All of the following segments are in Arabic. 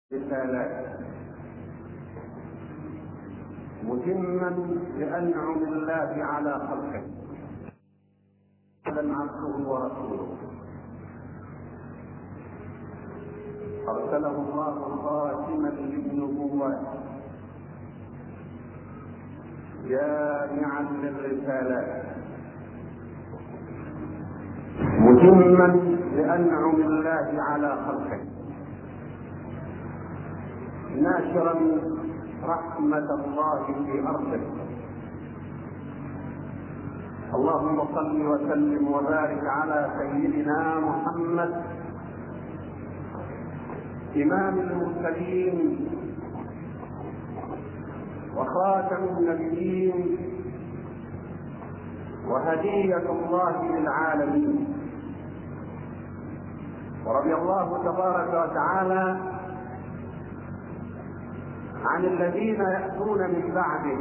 رسالات متما لأنعم الله على خلقه عبده ورسوله أرسله الله خاتما للنبوات جامعا للرسالات متما لأنعم الله على خلقه ناشرا رحمة الله في أرضه. اللهم صل وسلم وبارك على سيدنا محمد إمام المرسلين وخاتم النبيين وهدية الله للعالمين. ورضي الله تبارك وتعالى عن الذين يأتون من بعده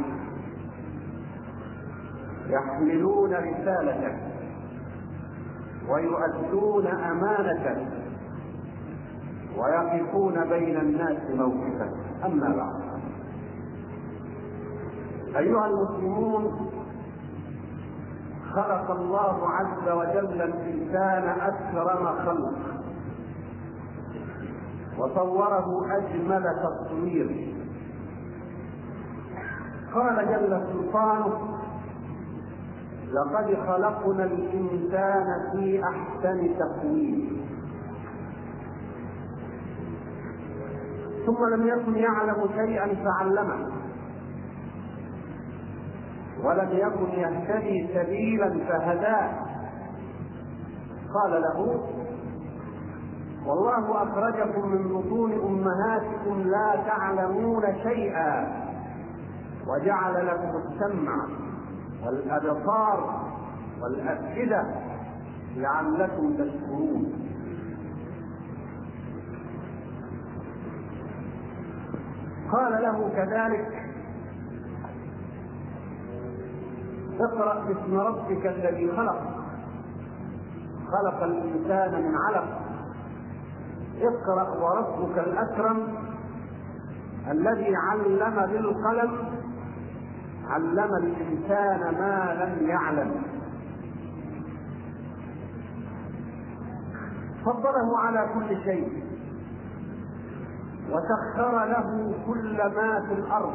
يحملون رسالته ويؤدون أمانته ويقفون بين الناس موقفا. أما بعد، أيها المسلمون، خلق الله عز وجل الإنسان أكرم خلق وصوره أجمل تصوير. قال جل سلطانه: لقد خلقنا الإنسان في أحسن تقويم. ثم لم يكن يعلم شيئا فعلمه، ولم يكن يهتدي سبيلا فهداه. قال له: والله أخرجكم من بطون أمهاتكم لا تعلمون شيئا وجعل لكم السمع والأبصار والأفئدة لعلكم تشكرون. قال له كذلك: اقرأ باسم ربك الذي خلق، خلق الإنسان من علق. اقرأ وربك الأكرم الذي علم بالقلم، علم الإنسان ما لم يعلم. فضله على كل شيء وسخر له كل ما في الأرض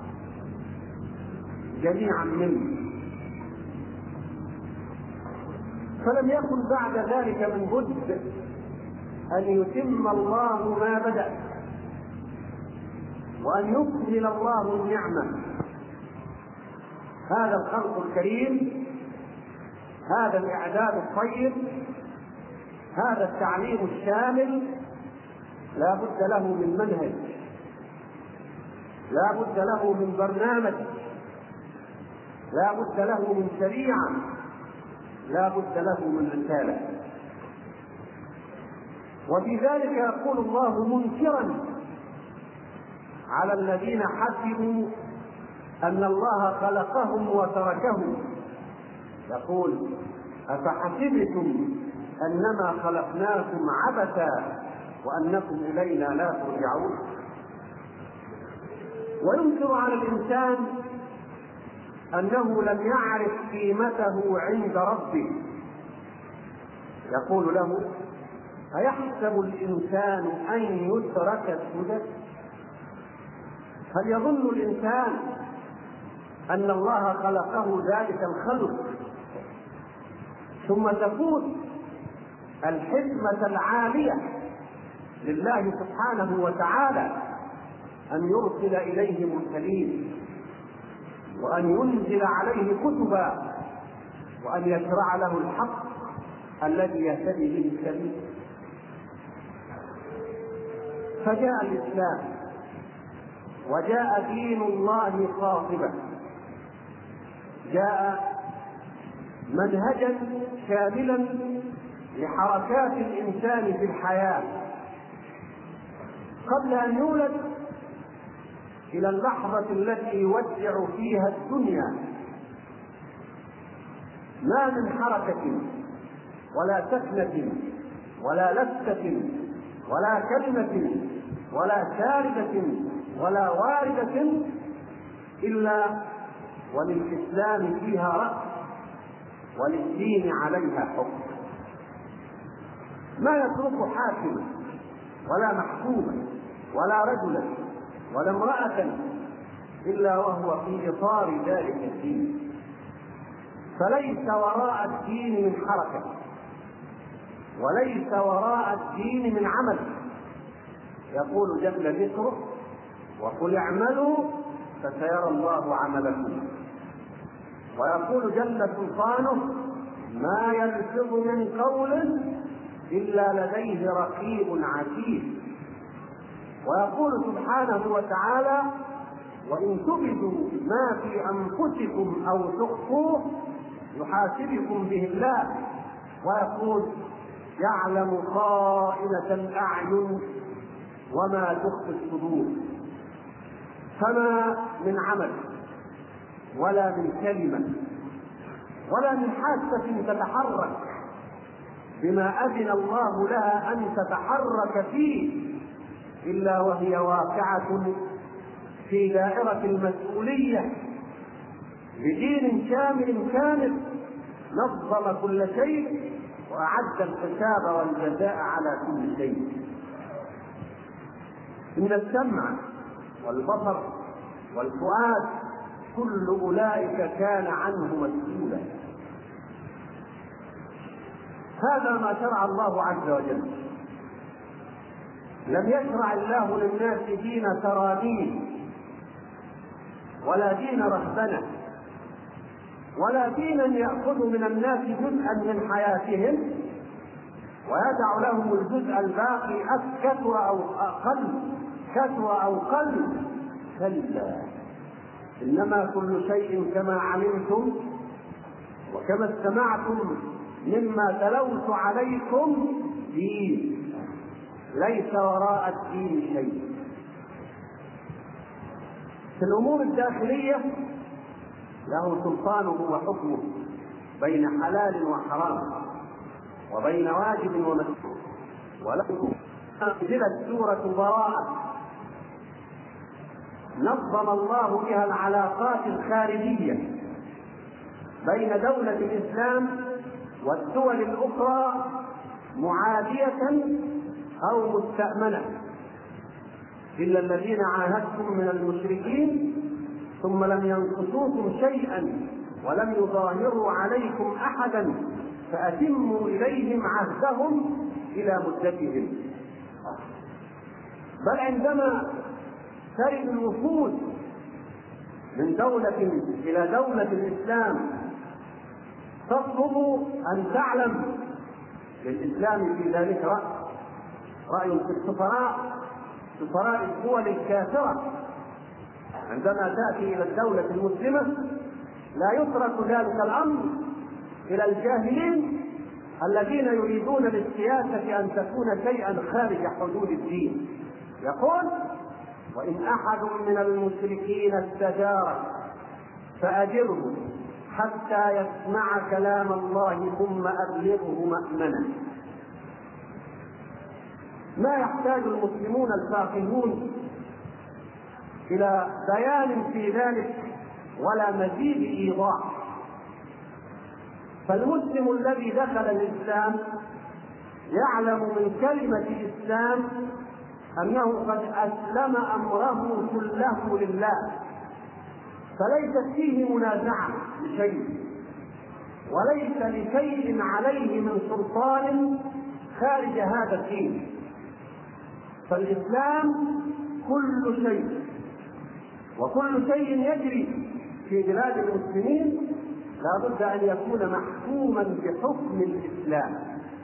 جميعا منه. فلم يكن بعد ذلك من بد أن يتم الله ما بدأ وأن يكمل الله النعمة. هذا الخلق الكريم، هذا الإعداد الطيب، هذا التعليم الشامل لا بد له من منهج، لا بد له من برنامج، لا بد له من شريعة، لا بد له من رسالة. وفي ذلك يقول الله منكرا على الذين حسبوا أن الله خلقهم وتركهم، يقول: أفحسبتم أنما خلقناكم عبثا وأنكم إلينا لا ترجعون. وينكر على الإنسان أنه لم يعرف قيمته عند ربه، يقول له: أيحسب الإنسان أن يترك سدى؟ هل يظن الإنسان أن الله خلقه ذلك الخلق ثم تفوت الحكمة العالية لله سبحانه وتعالى أن يرسل إليه مرسلين وأن ينزل عليه كتبا وأن يشرع له الحق الذي يهتدي به السبيل؟ فجاء الإسلام وجاء دين الله قاطبا، جاء منهجا شاملا لحركات الإنسان في الحياة قبل أن يولد إلى اللحظة التي يودع فيها الدنيا. ما من حركة ولا سكنة ولا لفتة ولا كلمة ولا شاردة ولا واردة إلا وللإسلام فيها رأس وللدين عليها حكم. ما يترك حاكما ولا محكوما ولا رجلا ولا امرأة إلا وهو في إطار ذلك الدين، فليس وراء الدين من حركة وليس وراء الدين من عمل. يقول جل ذكره: وقل اعملوا فسيرى الله عملكم. ويقول جل سلطانه: ما يلفظ من قول إلا لديه رقيب عتيد. ويقول سبحانه وتعالى: وإن تبدوا ما في أنفسكم أو تخفوه يحاسبكم به الله. ويقول: يعلم خائنة الأعين وما تخفي الصدور. فما من عمل ولا من كلمة ولا من حاسة تتحرك بما أذن الله لها أن تتحرك فيه إلا وهي واقعة في دائرة المسؤولية بدين شامل كامل نظم كل شيء وأعد الحساب والجزاء على كل شيء. إن السمع والبصر والفؤاد كل أولئك كان عنه مسؤولا. هذا ما شرع الله عز وجل. لم يشرع الله للناس دين ترانيم ولا دين رهبنة ولا دينا يأخذ من الناس جزءا من حياتهم ويدع لهم الجزء الباقي كثر أو قل. كلا، إنما كل شيء كما علمتم وكما استمعتم مما تلوت عليكم دين، ليس وراء الدين شيء. في الأمور الداخلية له سلطانه وحكمه بين حلال وحرام وبين واجب ومسلوب. وله نزلت سورة براءة نظم الله بها العلاقات الخارجية بين دولة الإسلام والدول الأخرى معادية أو مستأمنة، إلا الذين عاهدتم من المشركين ثم لم ينقصوكم شيئا ولم يظاهروا عليكم أحدا فأتموا إليهم عهدهم إلى مدتهم. بل عندما ترد الوفود من دولة إلى دولة الإسلام تطلب أن تعلم للإسلام في ذلك رأي في سفراء الدول الكافرة. عندما تأتي إلى الدولة المسلمة لا يترك ذلك الأمر إلى الجاهلين الذين يريدون للسياسة أن تكون شيئا خارج حدود الدين. يقول: وإن أحد من المشركين استجارك فأجره حتى يسمع كلام الله ثم أبلغه مأمنا. ما يحتاج المسلمون الفاقهون إلى بيان في ذلك ولا مزيد إيضاح. فالمسلم الذي دخل الإسلام يعلم من كلمة الإسلام أنه قد أسلم أمره كله لله، فليست فيه منازعة لشيء وليس لشيء عليه من سلطان خارج هذا الدين. فالإسلام كل شيء، وكل شيء يجري في بلاد المسلمين لا بد أن يكون محكوما بحكم الإسلام.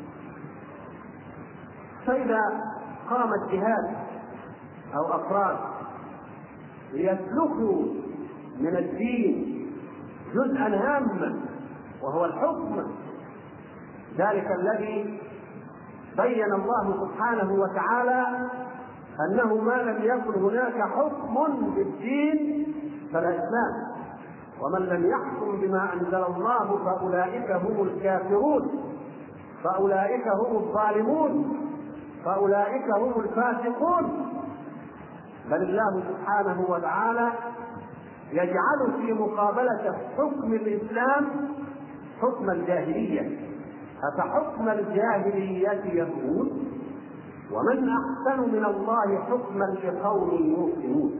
فإذا قام الجهاد أو أفراد ليسلكوا من الدين جزءا هاما وهو الحكم، ذلك الذي بين الله سبحانه وتعالى أنه ما لم يكن هناك حكم بالدين فلا إسلام، ومن لم يحكم بما أنزل الله فأولئك هم الكافرون، فأولئك هم الظالمون، فأولئك هم الفاسقون. بل الله سبحانه وتعالى يجعل في مقابلة حكم الإسلام حكم الجاهلية. أفحكم الجاهلية يبغون ومن أحسن من الله حكما لقوم يوقنون.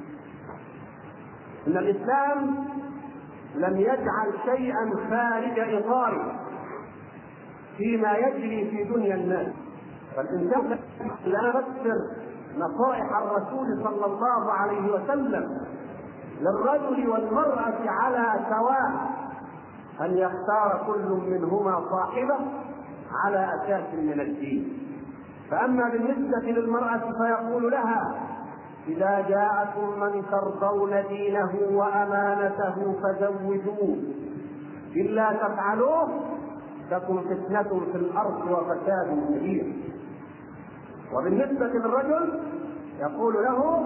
إن الإسلام لم يجعل شيئا خارج إطاره فيما يجري في دنيا الناس، فالإنسان لا يفسر نصائح الرسول صلى الله عليه وسلم للرجل والمرأة على سواء أن يختار كل منهما صاحبه على أساس من الدين. فأما بالنسبة للمرأة فيقول لها: إذا جاءكم من ترضون دينه وأمانته فزوجوه، إلا تفعلوه تكن فتنة في الأرض وفساد كبير. وبالنسبة للرجل يقول له: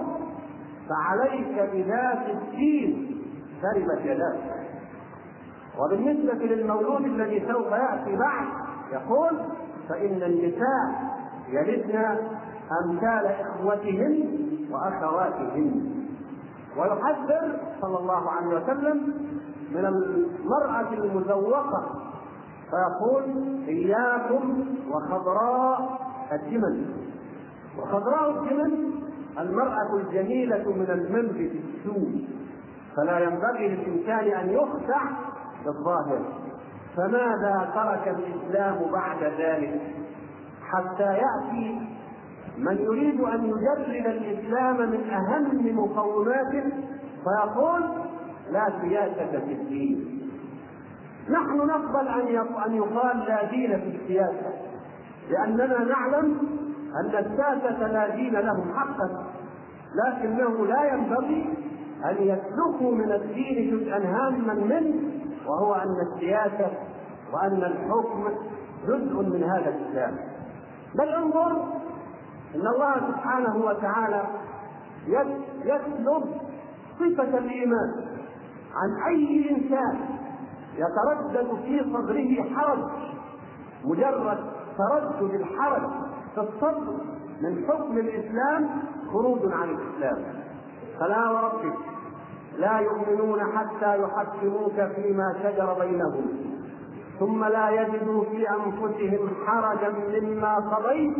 فعليك بذات الدين تربت يداك. وبالنسبة للمولود الذي سوف يأتي بعد يقول: فإن النساء يلدن أمثال إخوتهن وأخواتهن. ويحذر صلى الله عليه وسلم من المرأة المزوقة فيقول: إياكم وخضراء الجمل. وخضراء الجمل المرأة الجميلة من المنبت السوء، فلا ينبغي للإنسان أن يخدع بالظاهر. فماذا ترك الإسلام بعد ذلك حتى يأتي من يريد أن يجرد الإسلام من أهم مقوماته فيقول: لا سياسة في الدين. نحن نقبل أن يقال لا دين في السياسة، لأننا نعلم أن الساسة لا دين لهم حقا، لكنه لا ينبغي أن يسلكوا من الدين جزءا هاما منه، وهو أن السياسة وأن الحكم جزء من هذا الإسلام. بل انظر إن الله سبحانه وتعالى يسلب صفة الإيمان عن أي إنسان يتردد في صدره حرج. مجرد تردد الحرج في الصدر من حكم الإسلام خروج عن الإسلام. فلا وربك لا يؤمنون حتى يحكموك فيما شجر بينهم ثم لا يجدوا في أنفسهم حرجا مما قضيت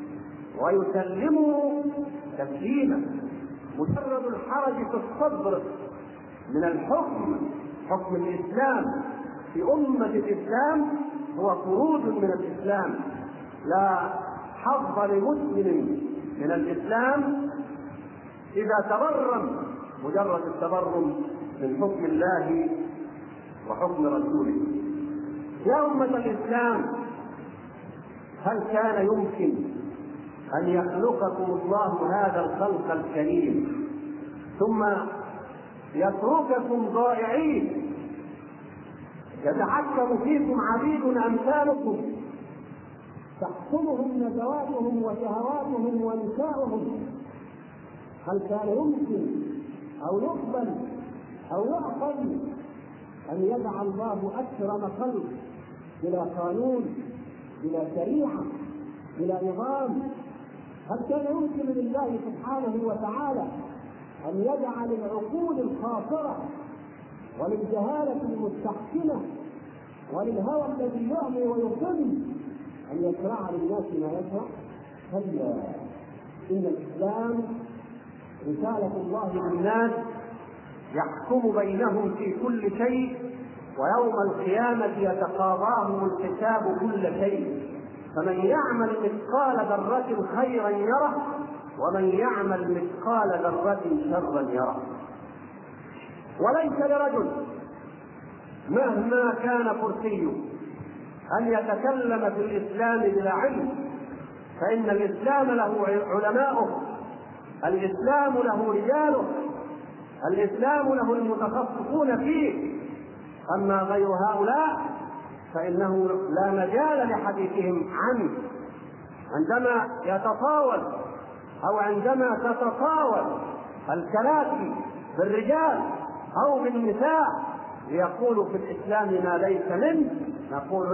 ويسلموا تسليما. مجرد الحرج في الصدر من حكم الإسلام في أمة الإسلام هو خروج من الإسلام. لا حظ لمسلم من الإسلام إذا تبرم مجرد التبرم من حكم الله وحكم رسوله. يا أمة الإسلام، هل كان يمكن أن يخلقكم الله هذا الخلق الكريم ثم يترككم ضائعين يتحكم فيكم عبيد أمثالكم تحكمهم نزواتهم وشهواتهم ونساؤهم؟ هل كان يمكن أو يقبل أو يعقل أن يدع الله أكرم خلق بلا قانون بلا شريعة بلا نظام؟ هل كان يمكن لله سبحانه وتعالى أن يجعل العقول الخاطرة وللجهالة المستحكمة وللهوى الذي يعمي ويضل أن يشرع للناس ما يشرع؟ كلا، إن الإسلام رسالة الله للناس يحكم بينهم في كل شيء، ويوم القيامة يتقاضاهم الحساب كل شيء. فمن يعمل مثقال ذرة خيرا يره ومن يعمل مثقال ذرة شرا يره. وليس لرجل مهما كان كرسيه أن يتكلم في الإسلام بلا علم، فإن الإسلام له علماؤه، الإسلام له رجاله، الإسلام له المتخصصون فيه. أما غير هؤلاء فإنه لا مجال لحديثهم عنه. عندما يتطاول أو عندما تتطاول الكراسي بالرجال أو بالنساء ليقولوا في الإسلام ما ليس منه، نقول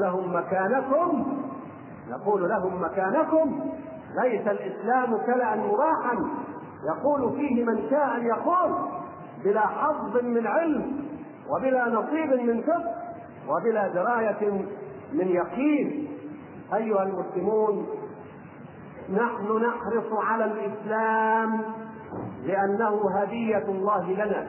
لهم مكانكم، ليس الإسلام كلأ مباحا يقول فيه من شاء أن يقول بلا حظ من علم وبلا نصيب من فقه وبلا دراية من يقين. أيها المسلمون، نحن نحرص على الإسلام لأنه هدية الله لنا.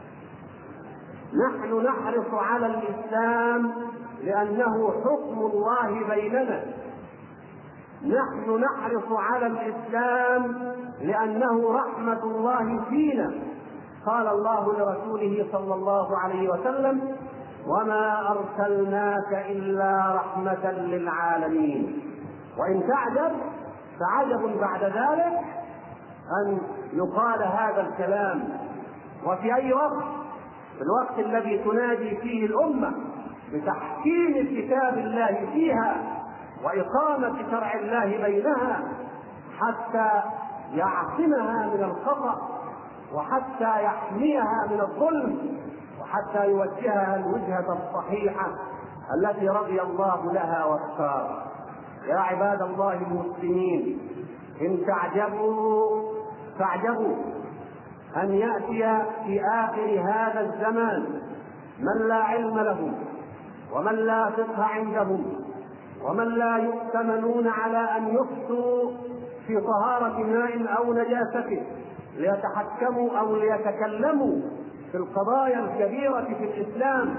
نحن نحرص على الإسلام لأنه حكم الله بيننا. نحن نحرص على الإسلام لأنه رحمة الله فينا. قال الله لرسوله صلى الله عليه وسلم: وما أرسلناك إلا رحمة للعالمين. وإن تعجب فعجب بعد ذلك أن يقال هذا الكلام وفي أي وقت؟ في الوقت الذي تنادي فيه الأمة بتحكيم كتاب الله فيها وإقامة شرع الله بينها حتى يعصمها من الخطأ وحتى يحميها من الظلم وحتى يوجهها الوجهة الصحيحة التي رضي الله لها واختار. يا عباد الله المسلمين، إن تعجبوا فاعجبوا أن يأتي في آخر هذا الزمان من لا علم لهم ومن لا فقه عندهم ومن لا يؤتمنون على أن يفتوا في طهارة ماء أو نجاسته ليتحكموا أو ليتكلموا في القضايا الكبيرة في الإسلام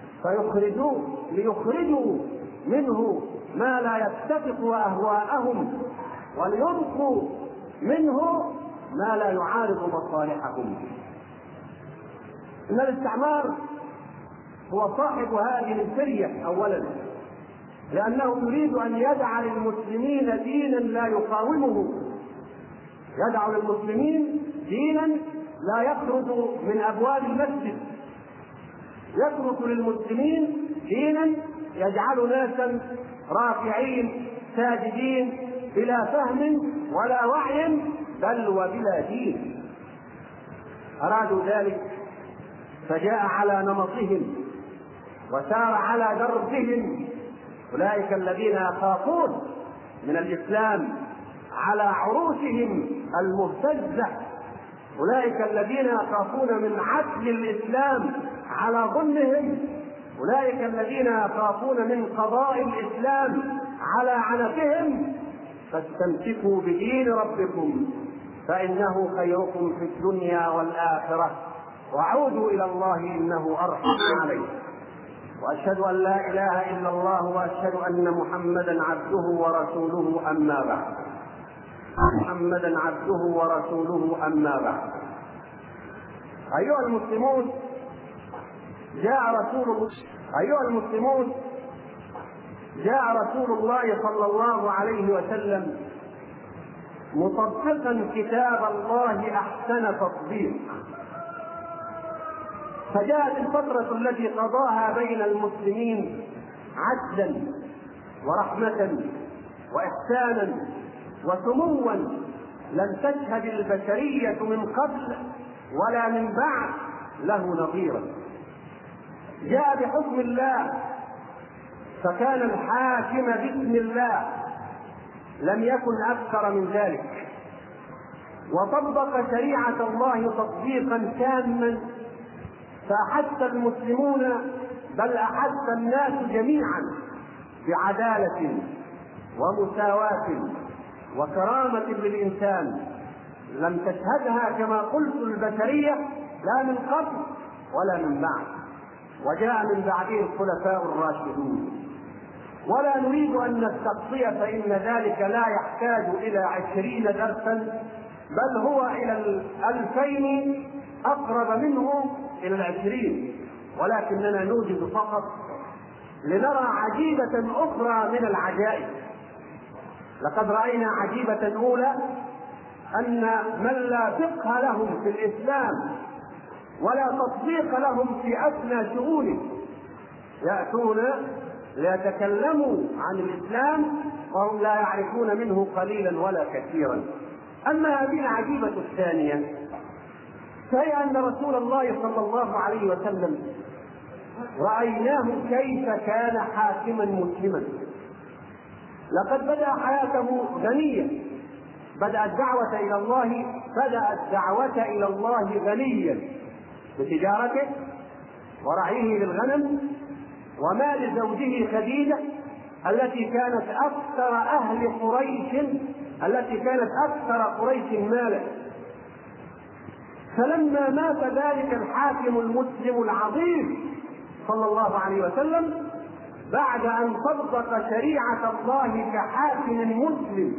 ليخرجوا منه ما لا يتفق أهواءهم وليبقوا منه ما لا يعارض مصالحهم. إن الاستعمار هو صاحب هذه الفرية أولا، لأنه يريد أن يجعل المسلمين دينا لا يقاومه، يدع للمسلمين دينا لا يخرج من أبواب المسجد، يترك للمسلمين دينا يجعل ناسا راكعين ساجدين بلا فهم ولا وعي بل وبلا دين. أرادوا ذلك فجاء على نمطهم وسار على دربهم أولئك الذين يخافون من الإسلام على عروشهم المهتزة، أولئك الذين يخافون من عدل الإسلام على ظلمهم، أولئك الذين يخافون من قضاء الإسلام على عنفهم. فاستمسكوا بدين ربكم فإنه خيركم في الدنيا والآخرة وعودوا إلى الله إنه أرحم عليه. وأشهد أن لا إله إلا الله وأشهد أن محمدا عبده ورسوله أما بعد. محمدا عبده ورسوله أما بعد. أيها المسلمون، جاء رسول الله صلى الله عليه وسلم مطبقا كتاب الله أحسن تطبيق. فجاءت الفترة التي قضاها بين المسلمين عدلا ورحمة وإحسانا وسموا لم تشهد البشرية من قبل ولا من بعد له نظيرا. جاء بحكم الله فكان الحاكم باسم الله، لم يكن أكثر من ذلك، وطبق شريعة الله تطبيقا تاما فأحس المسلمون بل أحس الناس جميعا بعدالة ومساواة وكرامة للإنسان لم تشهدها كما قلت البشرية لا من قبل ولا من بعد. وجاء من بعده الخلفاء الراشدون. ولا نريد أن نستقصي فإن ذلك لا يحتاج إلى 20 درسا بل هو إلى 2000 أقرب منه إلى 20، ولكننا نوجد فقط لنرى عجيبة أخرى من العجائب. لقد رأينا عجيبة أولى أن من لا فقه لهم في الإسلام ولا تطبيق لهم في أدنى شؤونه يأتون ليتكلموا عن الإسلام وهم لا يعرفون منه قليلا ولا كثيرا. أما هذه العجيبة الثانية فهي أن رسول الله صلى الله عليه وسلم رأيناه كيف كان حاكما مسلما. لقد بدأ حياته غنيا، بدأ الدعوة إلى الله بدأ الدعوة إلى الله غنيا بتجارته ورعيه للغنم ومال زوجه خديجة التي كانت أكثر قريش مالا. فلما مات ذلك الحاكم المسلم العظيم صلى الله عليه وسلم بعد أن طبق شريعة الله كحاكم مسلم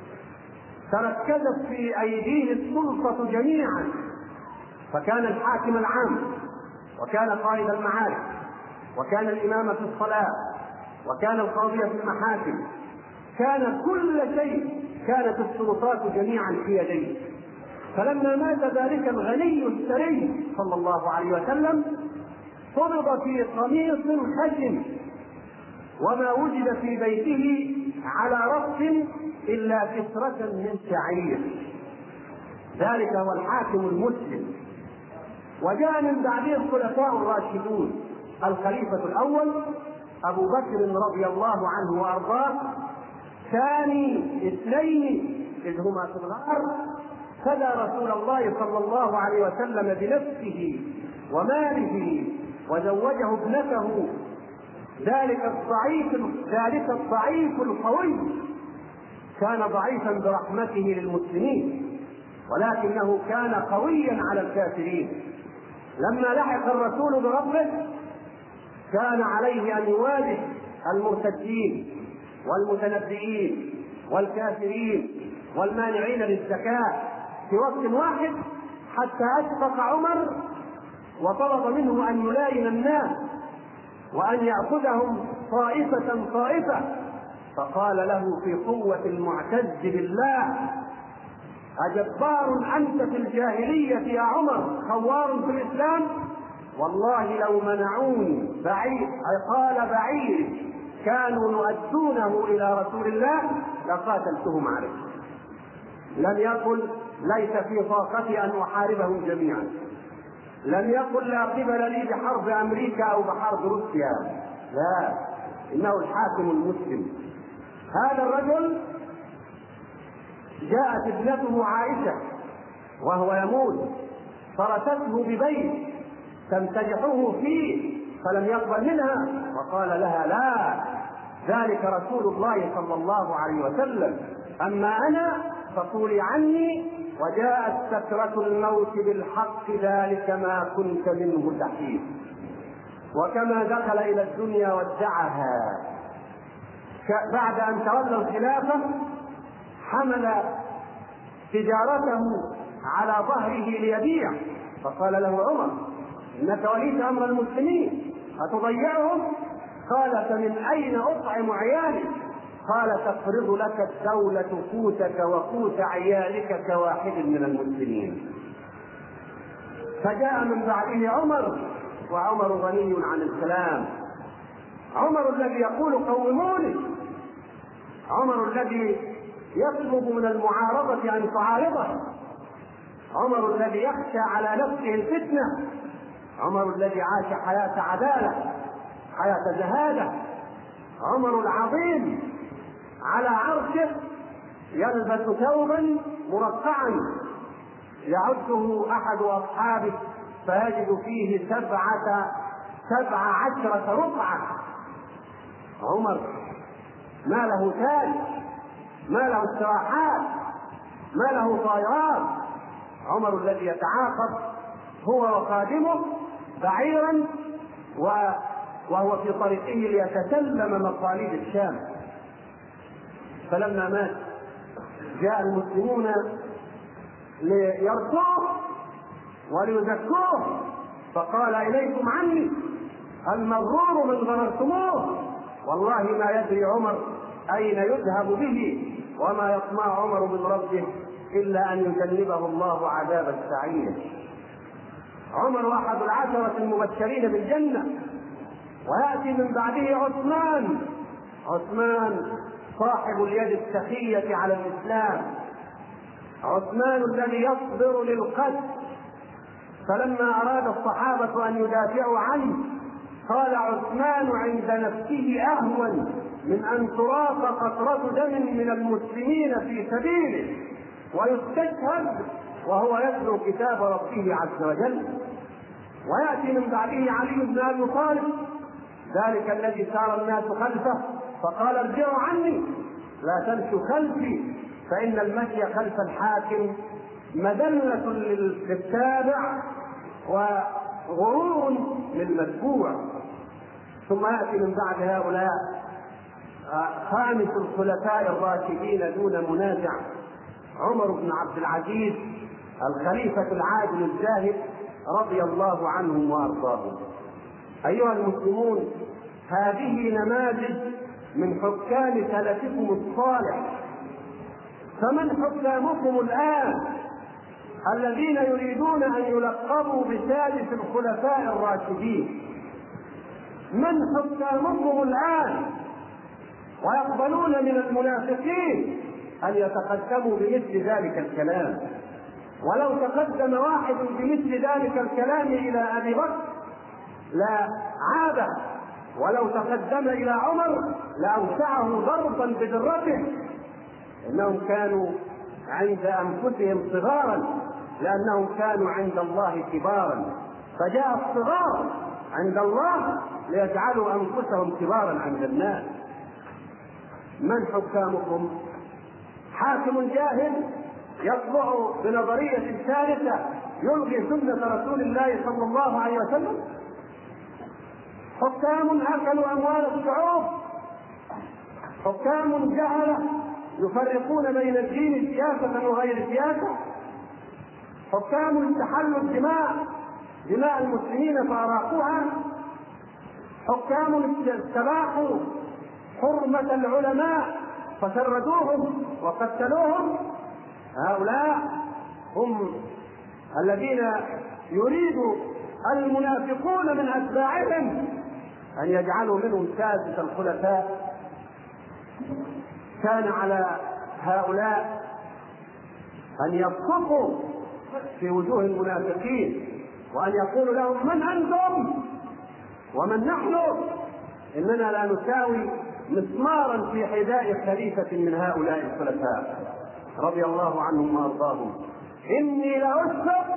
تركزت في أيديه السلطة جميعا، فكان الحاكم العام وكان قائد المعارك وكان الإمام في الصلاة وكان القاضي في المحاكم، كان كل شيء، كانت السلطات جميعا في يديه. فلما مات ذلك الغني الثري صلى الله عليه وسلم فرض في قميص خشن وما وجد في بيته على رف إلا كسرة من شعير. ذلك هو الحاكم المسلم. وجاء من بعده الخلفاء الراشدون، الخليفة الأول أبو بكر رضي الله عنه وأرضاه، ثاني اثنين إذ هما في الغار فدى رسول الله صلى الله عليه وسلم بنفسه وماله وزوجه ابنته، ذلك الضعيف القوي كان ضعيفا برحمته للمسلمين ولكنه كان قويا على الكافرين. لما لحق الرسول بربه كان عليه أن يواجه المرتدين والمتنبئين والكافرين والمانعين للزكاة في وقت واحد، حتى أشفق عمر وطلب منه أن يلاين الناس وأن يأخذهم طائفة، فقال له في قوة المعتز بالله: أجبار أنت في الجاهلية يا عمر خوار في الإسلام؟ والله لو منعوني بعير كانوا يؤدونه إلى رسول الله لقاتلتهم عليه. لم يقل ليس في طاقتي أن أحاربهم جميعا، لم يقل لا قبل لي بحرب أمريكا أو بحرب روسيا، لا، إنه الحاكم المسلم. هذا الرجل جاءت ابنته عائشة وهو يموت فرسته ببيت تمتدحه فيه فلم يقبل منها، وقال لها: لا، ذلك رسول الله صلى الله عليه وسلم، أما أنا فقولي عني، وجاءت سكرة الموت بالحق، ذلك ما كنت منه تحيد. وكما دخل إلى الدنيا ودعها بعد أن تولى الخلافة حمل تجارته على ظهره ليبيع، فقال له عمر: إنك وليت أمر المسلمين أتضيعهم؟ قال: فمن أين أطعم عيالي؟ قال: تفرض لك الدولة قوتك وقوت عيالك كواحد من المسلمين. فجاء من بعده عمر، وعمر غني عن الكلام، عمر الذي يقول: قوموني، عمر الذي يطلب من المعارضة أن تعارضه، عمر الذي يخشى على نفسه الفتنة، عمر الذي عاش حياة عدالة، حياة زهادة، عمر العظيم على عرشه يلبس ثوبا مرقعا يعده أحد أصحابه فيجد فيه 17 رقعة. عمر ما له تاج، ما له استراحات، ما له طائرات، عمر الذي يتعاقب هو وخادمه بعيرا وهو في طريقه ليتسلم مقاليد الشام. فلما مات جاء المسلمون ليرثوه وليزكوه، فقال: إليكم عني المغرور من غررتموه. والله ما يدري عمر أين يذهب به، وما يطمع عمر من ربه إلا أن يجنبه الله عذاب السعير. عمر أحد 10 المبشرين بالجنة. ويأتي من بعده عثمان صاحب اليد السخية على الإسلام، عثمان الذي يصبر للقتل. فلما أراد الصحابة أن يدافعوا عنه قال عثمان عند نفسه: أهون من أن تراق قطرة دم من المسلمين في سبيله ويستشهد وهو يتلو كتاب ربه عز وجل، ويأتي من بعده علي بن أبي طالب ذلك الذي سار الناس خلفه فقال ارجعوا عني لا تمشوا خلفي فإن المشي خلف الحاكم مذلة للتابع وغرور للمتبوع. ثم يأتي من بعد هؤلاء خامس الخلفاء الراشدين دون منازع عمر بن عبد العزيز الخليفة العادل الزاهد رضي الله عنهم وأرضاهم. أيها المسلمون، هذه نماذج من حكام سلفكم الصالح، فمن حكامكم الآن الذين يريدون أن يلقبوا بسادس الخلفاء الراشدين؟ من حكامكم الآن ويقبلون من المنافقين أن يتقدموا بمثل ذلك الكلام؟ ولو تقدم واحد بمثل ذلك الكلام إلى أبي بكر لا عابه، ولو تقدم إلى عمر لأوسعه ضربا بدرته. إنهم كانوا عند أنفسهم صغارا لأنهم كانوا عند الله كبارا، فجاء الصغار عند الله ليجعلوا أنفسهم كبارا عند الناس. من حكامكم؟ حاكم جاهل يطلع بنظرية ثالثة يلغي سنة رسول الله صلى الله عليه وسلم؟ حكام أكلوا أموال الشعوب، حكام جهلة يفرقون بين الدين سياسة وغير سياسة، حكام استحلوا دماء المسلمين فأراقوها، حكام استباحوا حرمة العلماء فشردوهم وقتلوهم. هؤلاء هم الذين يريد المنافقون من أتباعهم أن يجعلوا منهم سادس الخلفاء. كان على هؤلاء أن يصفقوا في وجوه المنافقين وأن يقولوا لهم من أنتم ومن نحن؟ إننا لا نساوي مسمارا في حذاء خليفة من هؤلاء الخلفاء رضي الله عنهم وأرضاهم. إني لأشفق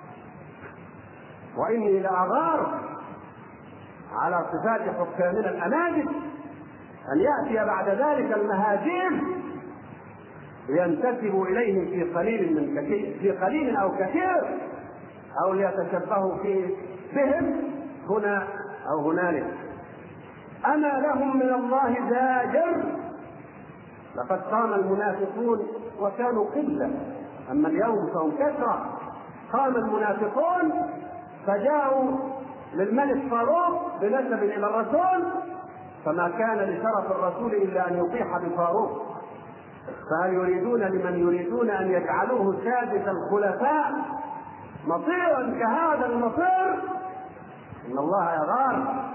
وإني لأغار على صفات حكامنا الأناجد أن يأتي بعد ذلك المهاجم لينتسبوا إليهم في قليل أو كثير، أو ليتشبهوا بهم هنا أو هنالك. أما لهم من الله زاجر. لقد قام المنافقون وكانوا قلة، أما اليوم فهم كثرة. قام المنافقون فجاءوا للملك فاروق بنسب إلى الرسول، فما كان لشرف الرسول إلا أن يطيح بفاروق. فهل يريدون لمن يريدون أن يجعلوه سادس الخلفاء مصيرا كهذا المصير؟ إن الله يغار.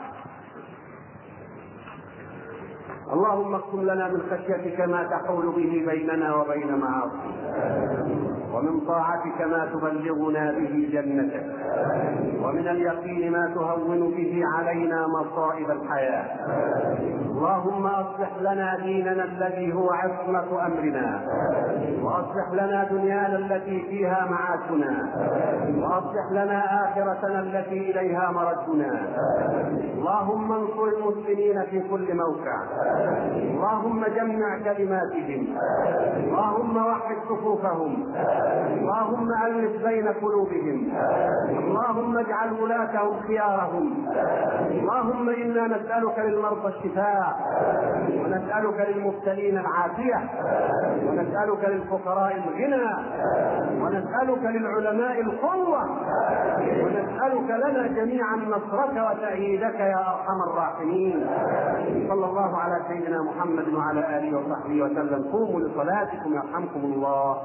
اللهم اقسم لنا من خشيتك ما تحول به بيننا وبين معاصيك، ومن طاعتك ما تبلغنا به جنتك، ومن اليقين ما تهون به علينا مصائب الحياة. اللهم أصلح لنا ديننا الذي هو عصمة أمرنا، وأصلح لنا دنيانا التي فيها معاشنا، وأصلح لنا آخرتنا التي إليها مردنا. اللهم انصر المسلمين في كل موقع، اللهم جمع كلماتهم، اللهم وحد صفوفهم، اللهم ألف بين قلوبهم، اللهم اجعل ولاتهم خيارهم. اللهم إنا نسألك للمرضى الشفاء، ونسألك للمبتلين العافية، ونسألك للفقراء الغنى، ونسألك للعلماء القوة، ونسألك لنا جميعا نصرك وتأييدك يا أرحم الراحمين. صلى الله على سيدنا محمد وعلى آله وصحبه وسلم. قوموا لصلاتكم يرحمكم الله.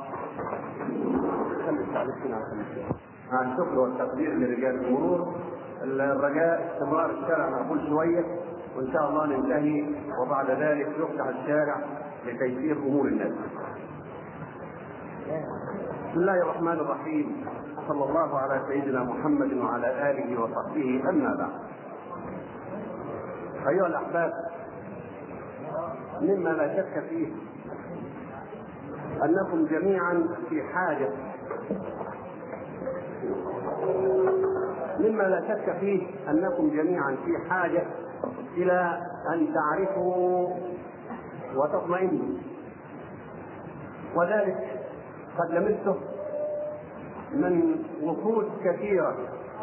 مع الشكر والتقدير لرجال المرور، الرجاء استمرار الشارع مقبول شوية، وإن شاء الله ننتهي وبعد ذلك يفتح الشارع لتيسير أمور الناس. بسم الله الرحمن الرحيم. صلى الله على سيدنا محمد وعلى آله وصحبه. أما بعد، أيها الأحباب، مما لا شك فيه أنكم جميعا في حاجة مما لا شك فيه أنكم جميعا في حاجة إلى أن تعرفوا وتطمئنوا، وذلك قد لمسته من وفود كثيرة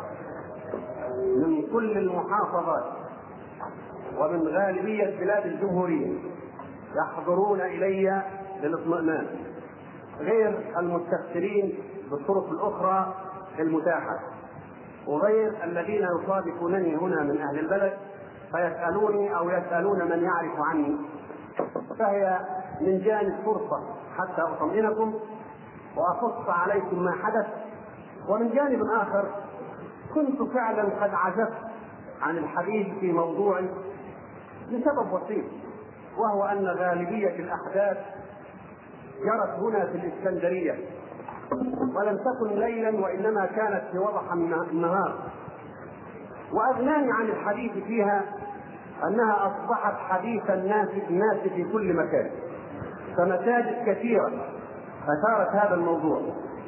من كل المحافظات ومن غالبية بلاد الجمهورية يحضرون إلي للاطمئنان، غير المستفسرين بالطرق الأخرى المتاحة، وغير الذين يصادقونني هنا من أهل البلد فيسألوني أو يسألون من يعرف عني. فهي من جانب فرصة حتى أطمئنكم وأقص عليكم ما حدث، ومن جانب آخر كنت فعلا قد عجزت عن الحديث في موضوع لسبب بسيط، وهو أن غالبية الأحداث جرت هنا في الإسكندرية، ولم تكن ليلا وإنما كانت في وضح النهار، وأغناني عن الحديث فيها أنها أصبحت حديث الناس في كل مكان، فمساجد كثيرة أثارت هذا الموضوع.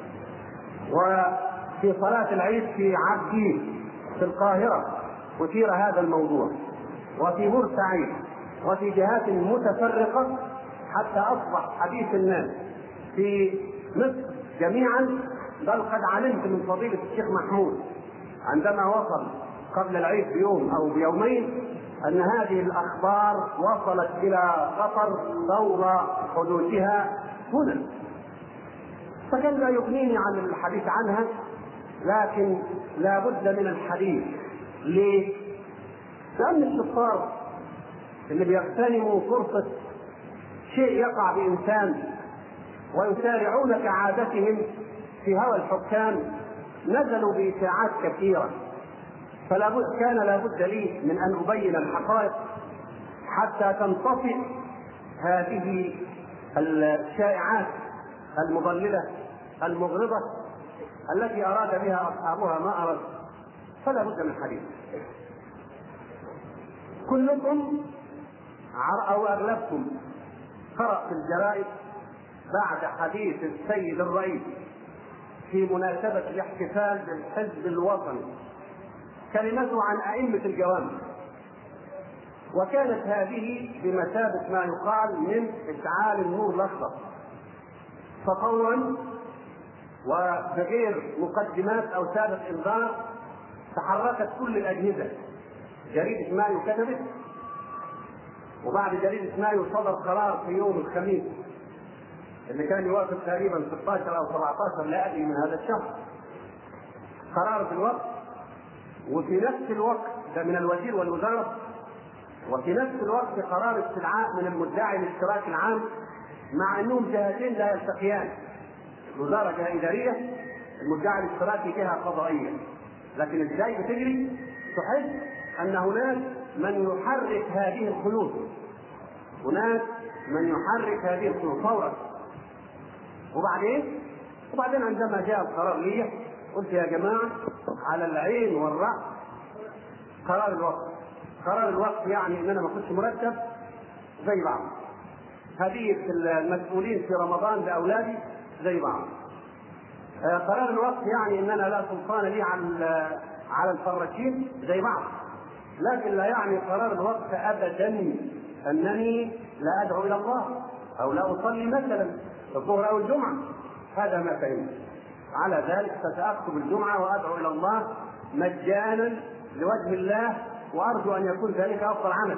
وفي صلاة العيد في عبدين في القاهرة أثير هذا الموضوع، وفي بورسعيد وفي جهات متفرقة، حتى أصبح حديث الناس في مصر جميعا. بل قد علمت من فضيلة الشيخ محمود عندما وصل قبل العيد بيوم أو بيومين أن هذه الأخبار وصلت إلى قطر فور حدوثها هنا، فكان لا يغنيني عن الحديث عنها، لكن لا بد من الحديث. ليه؟ لأن الشطار اللي بيغتنموا فرصة شيء يقع بإنسان ويسارعون كعادتهم في هوى الحكام نزلوا بإشاعات كثيرة، كان لابد لي من أن أبين الحقائق حتى تنطفئ هذه الشائعات المضللة المغرضة التي أراد بها أصحابها ما أراد. فلا بد من الحديث. كلكم أو أغلبكم قرأ في الجرائد بعد حديث السيد الرئيس في مناسبة الاحتفال بالحزب الوطني كلمته عن أئمة الجوامع، وكانت هذه بمثابة ما يقال من إشعال النور الأخضر، ففورا وبغير مقدمات أو سابق إنذار تحركت كل الأجهزة. جريدة مايو كتبت، وبعد جريدة مايو صدر قرار في يوم الخميس اللي كان يوافق تقريبا 16 أو 17 لا أدري من هذا الشهر، قرار في الوقت، وفي نفس الوقت ده من الوزير والوزارة، وفي نفس الوقت قرار استدعاء من المدعي الاشتراك العام، مع أنهم جهتين لا يلتقيان. الوزارة جهة إدارية، المدعي الاشتراكي جهة قضائية، لكن ازاي بتجري؟ تحس أن هناك من يحرك هذه الخيوط، هناك من يحرك هذه الخيوط فورا. وبعدين عندما جاء القرار لي قلت يا جماعة على العين والرأس قرار الوقت. قرار الوقت يعني ان انا ما كنتش مرتب زي بعض، هدية المسؤولين في رمضان لاولادي زي بعض. قرار الوقت يعني ان انا لا سلطان لي على الفراشين زي بعض، لكن لا يعني قرار الوقت ابدا انني لا ادعو الى الله او لا اصلي مثلا الظهر او الجمعة. هذا ما فهمت. على ذلك فسأكتب الجمعة وأدعو إلى الله مجانا لوجه الله، وأرجو أن يكون ذلك أفضل عمل.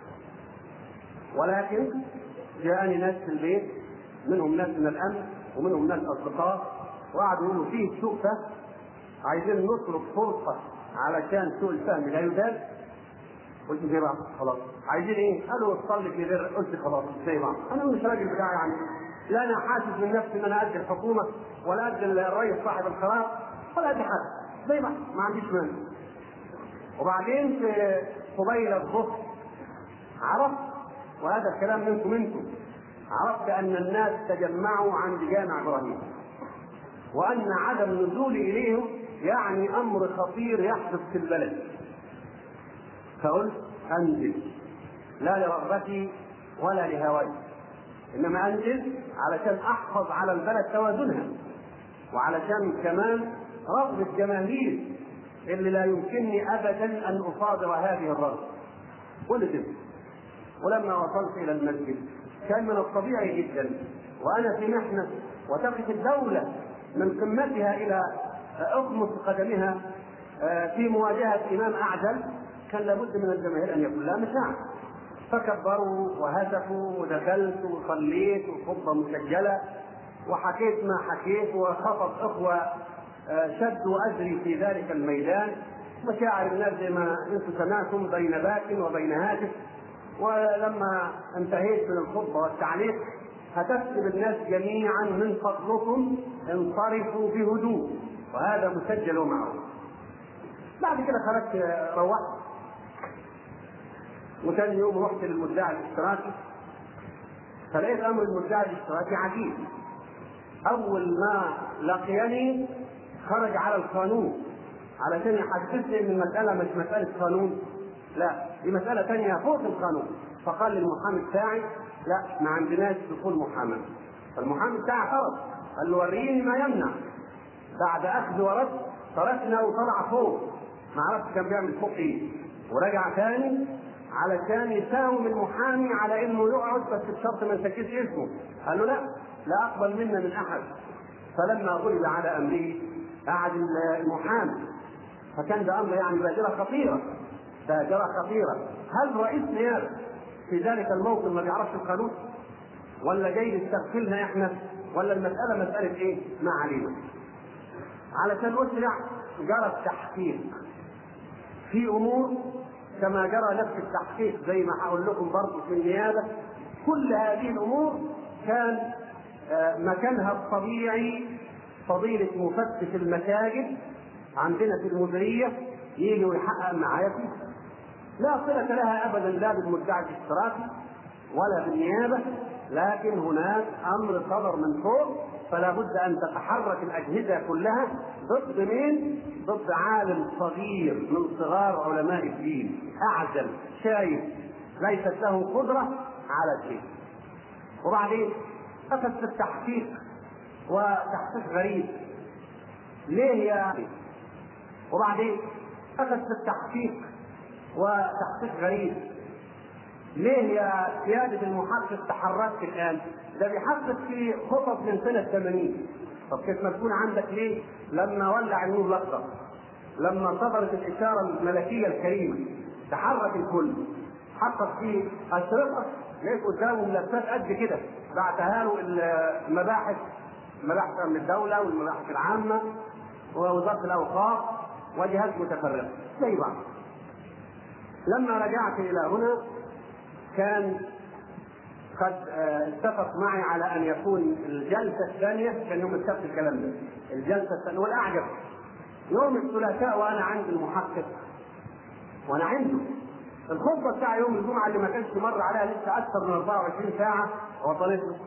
ولكن جاءني ناس في البيت، منهم ناس من الأمن ومنهم ناس أصدقاء، وقعدوا يقولوا فيه سوء فهم، عايزين نطلب فرصة علشان سوء الفهم لا يزال. قلت زي بعض خلاص. عايزين ايه؟ قالوا تصلي في غير، قلت خلاص زي بعض. أنا مش راجل بتاعي يعني، لا انا حاسس من نفسي ان انا ادي الحكومه ولا ادي الرئيس صاحب القرار ولا ادي حد، زي ما عنديش مانع. وبعدين في قبيل الظهر عرفت، وهذا الكلام منكم انتم، عرفت ان الناس تجمعوا عند جامع ابراهيم، وان عدم نزولي اليهم يعني امر خطير يحدث في البلد. فقلت انزل لا لرغبتي ولا لهواي، انما انزل علشان احفظ على البلد توازنها. وعلشان كمان رغبة الجماهير اللي لا يمكنني أبدا أن أصادر هذه الرغبة. كل كده. ولما وصلت إلى المسجد كان من الطبيعي جدا وأنا في محنة وتقف الدولة من قمتها إلى أغمص قدمها في مواجهة إمام أعدل، كان لابد من الجماهير أن يكون لها مشاعر. فكبروا وهتفوا ودخلت وصليت وخطبة مسجلة وحكيت ما حكيت وخطب إخوة شدوا أجري في ذلك الميدان. مشاعر الناس زي ما أنتم سمعتم بين باك وبين هاتف. ولما انتهيت من الخطبة والتعليق هتفت بالناس جميعا من فضلكم انصرفوا بهدوء، وهذا مسجل معه. بعد كده خرجت روحت، وثاني يوم رحت للمدعي الاشتراكي، فلقيت امر المدعي الاشتراكي عجيب. اول ما لقيني خرج على القانون علشان يحسسني ان المساله مش مساله قانون، لا دي مساله ثانيه فوق القانون. فقال للمحامي بتاعي لا ما عندناش دخول محاماه. فالمحامي بتاعي اعترض قال له وريني ما يمنع. بعد اخذ ورد تركنا وطلع فوق، ما عرفش كان بيعمل فوق ايه، ورجع ثاني علشان يساوم المحامي على انه يقعد بس بشرط ما يسكتش اسمه. قال له لا اقبل منا من احد. فلما غلب على امره قعد المحامي، فكان ده امر يعني بادره خطيره. هل رئيس نيابه في ذلك الموقف ما بيعرفش القانون؟ ولا جاي يستغفلنا احنا؟ ولا المساله مساله ايه؟ ما علينا. علشان اسرع جرى التحقيق في امور كما جرى نفس التحقيق زي ما هقول لكم برضه في النيابه. كل هذه الامور كان مكانها الطبيعي فضيله مفتش المساجد عندنا في المديريه يجي ويحقق معايا فيها. لا صله لها ابدا لا بالمدعي الاشتراكي ولا بالنيابه، لكن هناك امر صدر من فوق، فلا بد ان تتحرك الاجهزه كلها ضد مين؟ ضد عالم صغير من صغار علماء الدين، اعزل شايف ليست له قدره على شيء. وبعدين اخذ في التحقيق وتحقيق غريب. ليه يا أخي؟ وبعدين اخذ في التحقيق وتحقيق غريب. ليه يا سيادة المحقق تحركت الآن؟ ده بيحقق في خطط من سنة 80. طب كيف ما تكون عندك ليه؟ لما ولع النور الأخضر، لما صدرت الإشارة الملكية الكريمة تحرك الكل. حقق فيه أشرطة لقيت قدامه ملفات قد كده بعتها له المباحث، مباحث أمن الدولة والمباحث العامة ووزارة الأوقاف وجهات متفرقة زي بعض. لما رجعت إلى هنا كان قد اتفق معي على ان يكون الجلسه الثانيه، كان يوم السبت الكلام ده، الجلسه الثانيه والاعجب يوم الثلاثاء وانا عند المحقق وانا عنده. الخطبه بتاع يوم الجمعه اللي ما كانش مر عليها لسه اكثر من 24 ساعه وصلت له،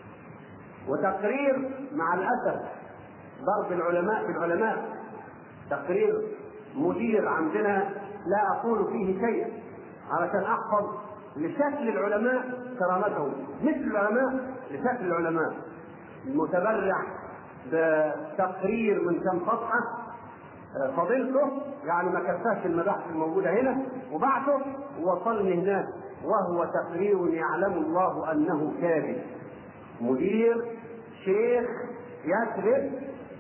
وتقرير مع الاسف ضرب العلماء بالعلماء، تقرير مدير عندنا لا اقول فيه شيء علشان احفظ لشكل العلماء كرامتهم، مثل العلماء لشكل العلماء، متبرع بتقرير من كم صفحه فضيلته يعني ما كفاش المباحث الموجوده هنا، وبعته ووصلني هناك وهو تقرير يعلم الله انه كاذب. مدير شيخ يكذب.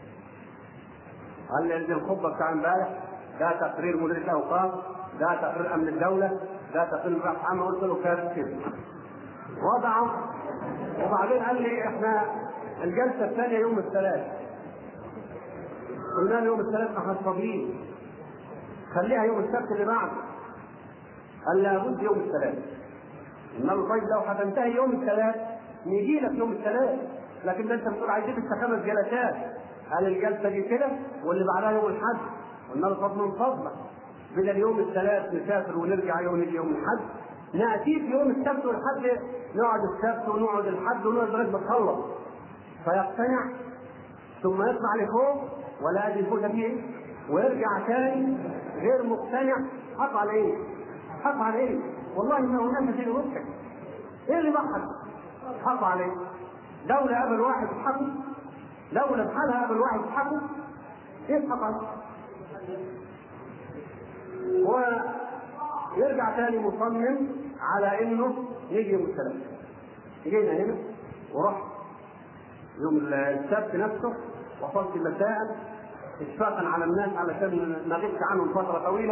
قال لي الخطبه بتاع امبارح ده تقرير مدير الاوقاف، ده تقرير امن الدوله، ده تقرير البحث عنه. قلت له كذب كده وضعه. وبعدين قال لي احنا الجلسه الثانيه يوم الثلاث. قلنا له يوم الثلاث احنا فاضيين، خليها يوم السبت اللي بعده. قال لابد يوم الثلاث. قلنا له طيب لو هتنتهي يوم الثلاث نجي لك يوم الثلاث، لكن ده انت بتقول عايزين لسه 5 جلسات. قال الجلسه دي كده واللي بعدها يوم الاحد. قلنا له طب من فضلك بدل يوم الثلاث نسافر ونرجع نيجي يوم الاحد، ناتي في يوم السبت والحد، نقعد السبت ونقعد الحد ونقعد لغايه ما نخلص. فيقتنع ثم يطلع لفوق ولا ادري الفوق ده فيه ايه، ويرجع ثاني غير مقتنع. حق على ايه؟ حق على ايه؟ والله ما هناك شيء يضحك. ايه اللي ضحك؟ حق عليه. دوله قبل واحد حق دولة بحالها قبل واحد يضحكوا يضحك ويرجع تاني مصمم على انه يجي يوم الثلاث. جينا هنا ورحت يوم السبت نفسه، وصلت مساء اشفاقا على الناس علشان ما غبت عنهم فتره طويله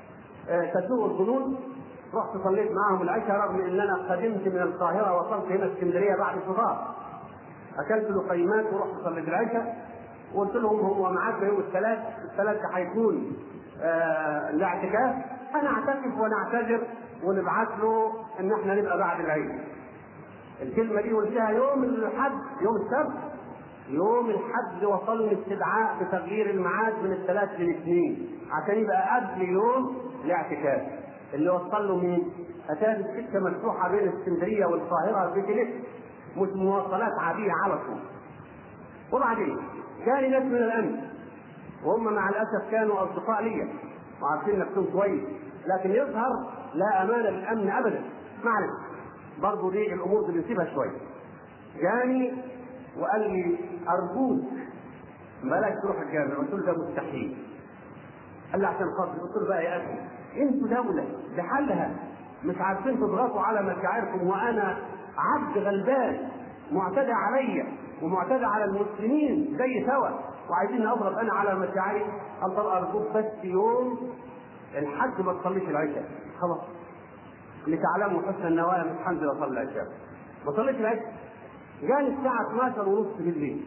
تسوء الظنون. رحت صليت معهم العشاء رغم ان انا قدمت من القاهره وصلت هنا اسكندريه بعد الفطار. اكلت لقيمات ورحت صليت العشاء وقلت لهم هو معاك يوم الثلاث ده هيكون الاعتكاف، هنعتكف ونعتذر ونبعث له ان احنا نبقى بعد العيد. الكلمه دي قلتها يوم الاحد، يوم السبت. يوم الحد وصلني استدعاء بتغيير الميعاد من الثلاث للاثنين عشان يبقى قبل يوم الاعتكاف اللي وصل له مين؟ اتاري السكه مفتوحه بين اسكندريه والقاهره بجلس، مش مواصلات عاديه على طول. وبعدين كان ناس من الامن وهم مع الاسف كانوا اصدقاء ليا وعارفين نفسهم كويس، لكن يظهر لا امانه للامن ابدا. معلش برضه دي الامور دي بنسيبها شويه. جاني وقال لي ارجوك بلاش تروح الجامع. قلت له ده مستحيل. قال لي عشان خاطر. قلت له بقى يا اخي انتوا دوله بحالها مش عارفين تضغطوا على مشاعركم، وانا عبد غلبان معتدى عليا ومعتدى على المسلمين زي سوا وعايزين اضرب انا على مشاعري. قال طب ارجوك بس يوم الحج ما تصليش العشاء خلاص، لتعلموا حسن النوايا مش هنزل اصلي العشاء. ما صليتش العشاء. جاني الساعه 12:30 بالليل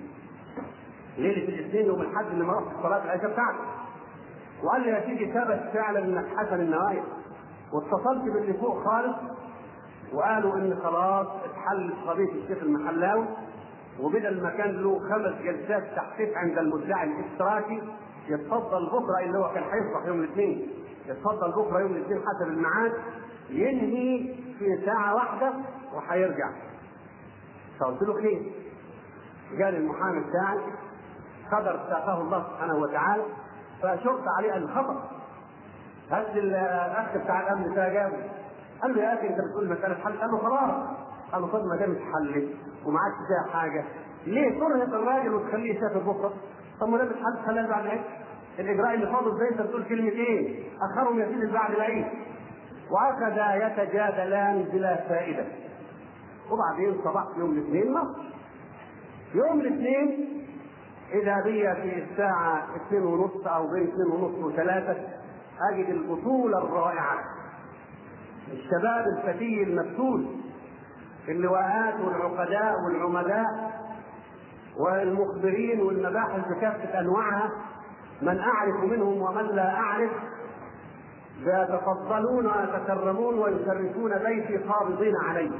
ليله الاثنين يوم الحج اللي ما رحت صلاه العشاء بتاعتي، وقال لي يا سيدي ثبت فعلا انك حسن النوايا. واتصلت باللي فوق خالص وقالوا ان خلاص اتحلت قضيه الشيخ المحلاوي، وبدل ما كان له 5 جلسات تحقيق عند المدعي الاشتراكي يتفضل بكره اللي هو كان هيصبح يوم الاثنين، يتفضل بكره يوم الاثنين حسب الميعاد ينهي في ساعه واحده وهيرجع. فقلت له خير. قال المحامي بتاعي قدر ساقه الله سبحانه وتعالى فشرط عليه الخطا. هات الاخ بتاع الامن ده جابه قال له يا اخي انت بتقول مساله حل؟ قال له خلاص. قال له طب ما دام اتحلت وما عادش فيها حاجه ليه ترهق الراجل وتخليه يسافر بكره؟ طب ما دام اتحلت خليها بعد العيد. الاجراء اللي فاضل زي انت بتقول كلمتين اخرهم يا سيدي بعد العيد. وهكذا يتجادلان بلا فائده. وبعدين صبحت يوم الاثنين مصر. يوم الاثنين اذا بي في الساعه 2:30 او بين 2:30 و3 اجد البطوله الرائعه، الشباب الفتي المفتول، اللواءات والعقداء والعمداء والمخبرين والمباحث بكافه انواعها، من اعرف منهم ومن لا اعرف، يتفضلون ويتكرمون ويشرفون بيتي قابضين عليه.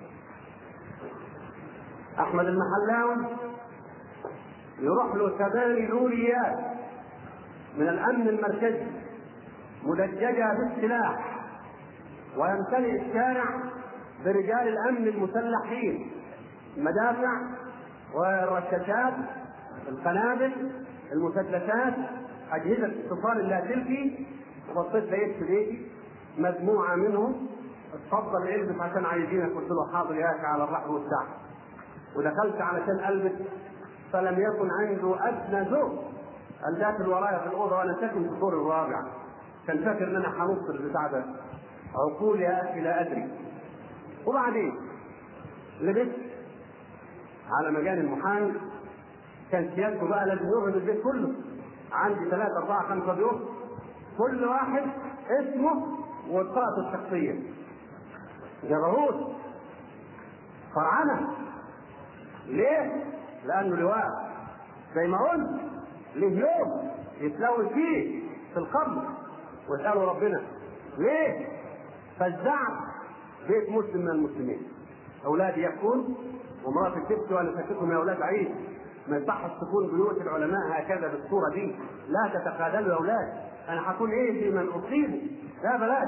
احمد المحلاوي يروح له 8 لوريات من الامن المركزي مدججه بالسلاح ويمتلئ الشارع برجال الامن المسلحين، المدافع والرشاشات، القنابل، المسدسات، اجهزه اتصال اللاسلكي. وبصيت لقيت في بيتي مجموعه منهم اتفضل البس عشان عايزينك. قلت له حاضر يا اخي على الرحب والسعه. ودخلت علشان البس فلم يكن عنده ادنى ذوق. قال داخل ورايا في الاوضه وانا ساكن في الدور الرابع. كان فاكر ان انا هنص البتاع ده. عقول يا اخي لا ادري. وبعدين لبست على مجال المحامي. كان سيادته بقى لازم يرهب البيت كله. عندي 3 4 5 ضيوف كل واحد اسمه وبطاقته الشخصيه. جبروت فرعنه. ليه؟ لانه لواء زي ما قلت ليه يوم يتلوث فيه في القبر ويسالوا ربنا ليه؟ فالزعم بيت مسلم من المسلمين. اولادي يبكون ومراتي تبكي وانا ساكتهم يا اولاد عيد. ما يصحش تكون بيوت العلماء هكذا بالصوره دي. لا تتخاذلوا يا اولاد. انا هكون ايه في من اصيب؟ لا بلاش.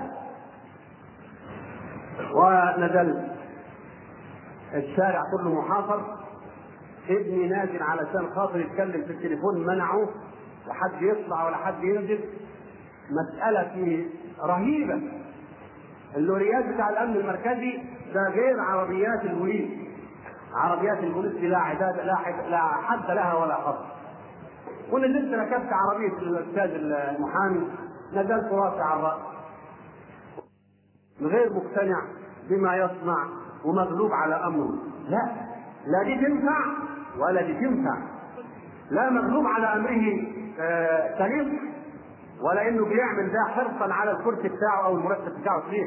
ونزلت الشارع كله محاصر. ابني نازل علشان خاطر يتكلم في التليفون منعه لا حد يطلع ولا حد ينزل. مسألة رهيبة. اللوريات بتاع الأمن المركزي ده غير عربيات البوليس. عربيات البوليس لا عداد لا حد لها ولا حصر. ونزلت ركبت عربيه الاستاذ المحامي، نزلت راسي على الراس غير مقتنع بما يصنع ومغلوب على امره. لا دي تنفع ولا دي تنفع، لا مغلوب على امره سليم، ولا انه بيعمل ده حرصا على الكرسي بتاعه او المرتب بتاعه فيه.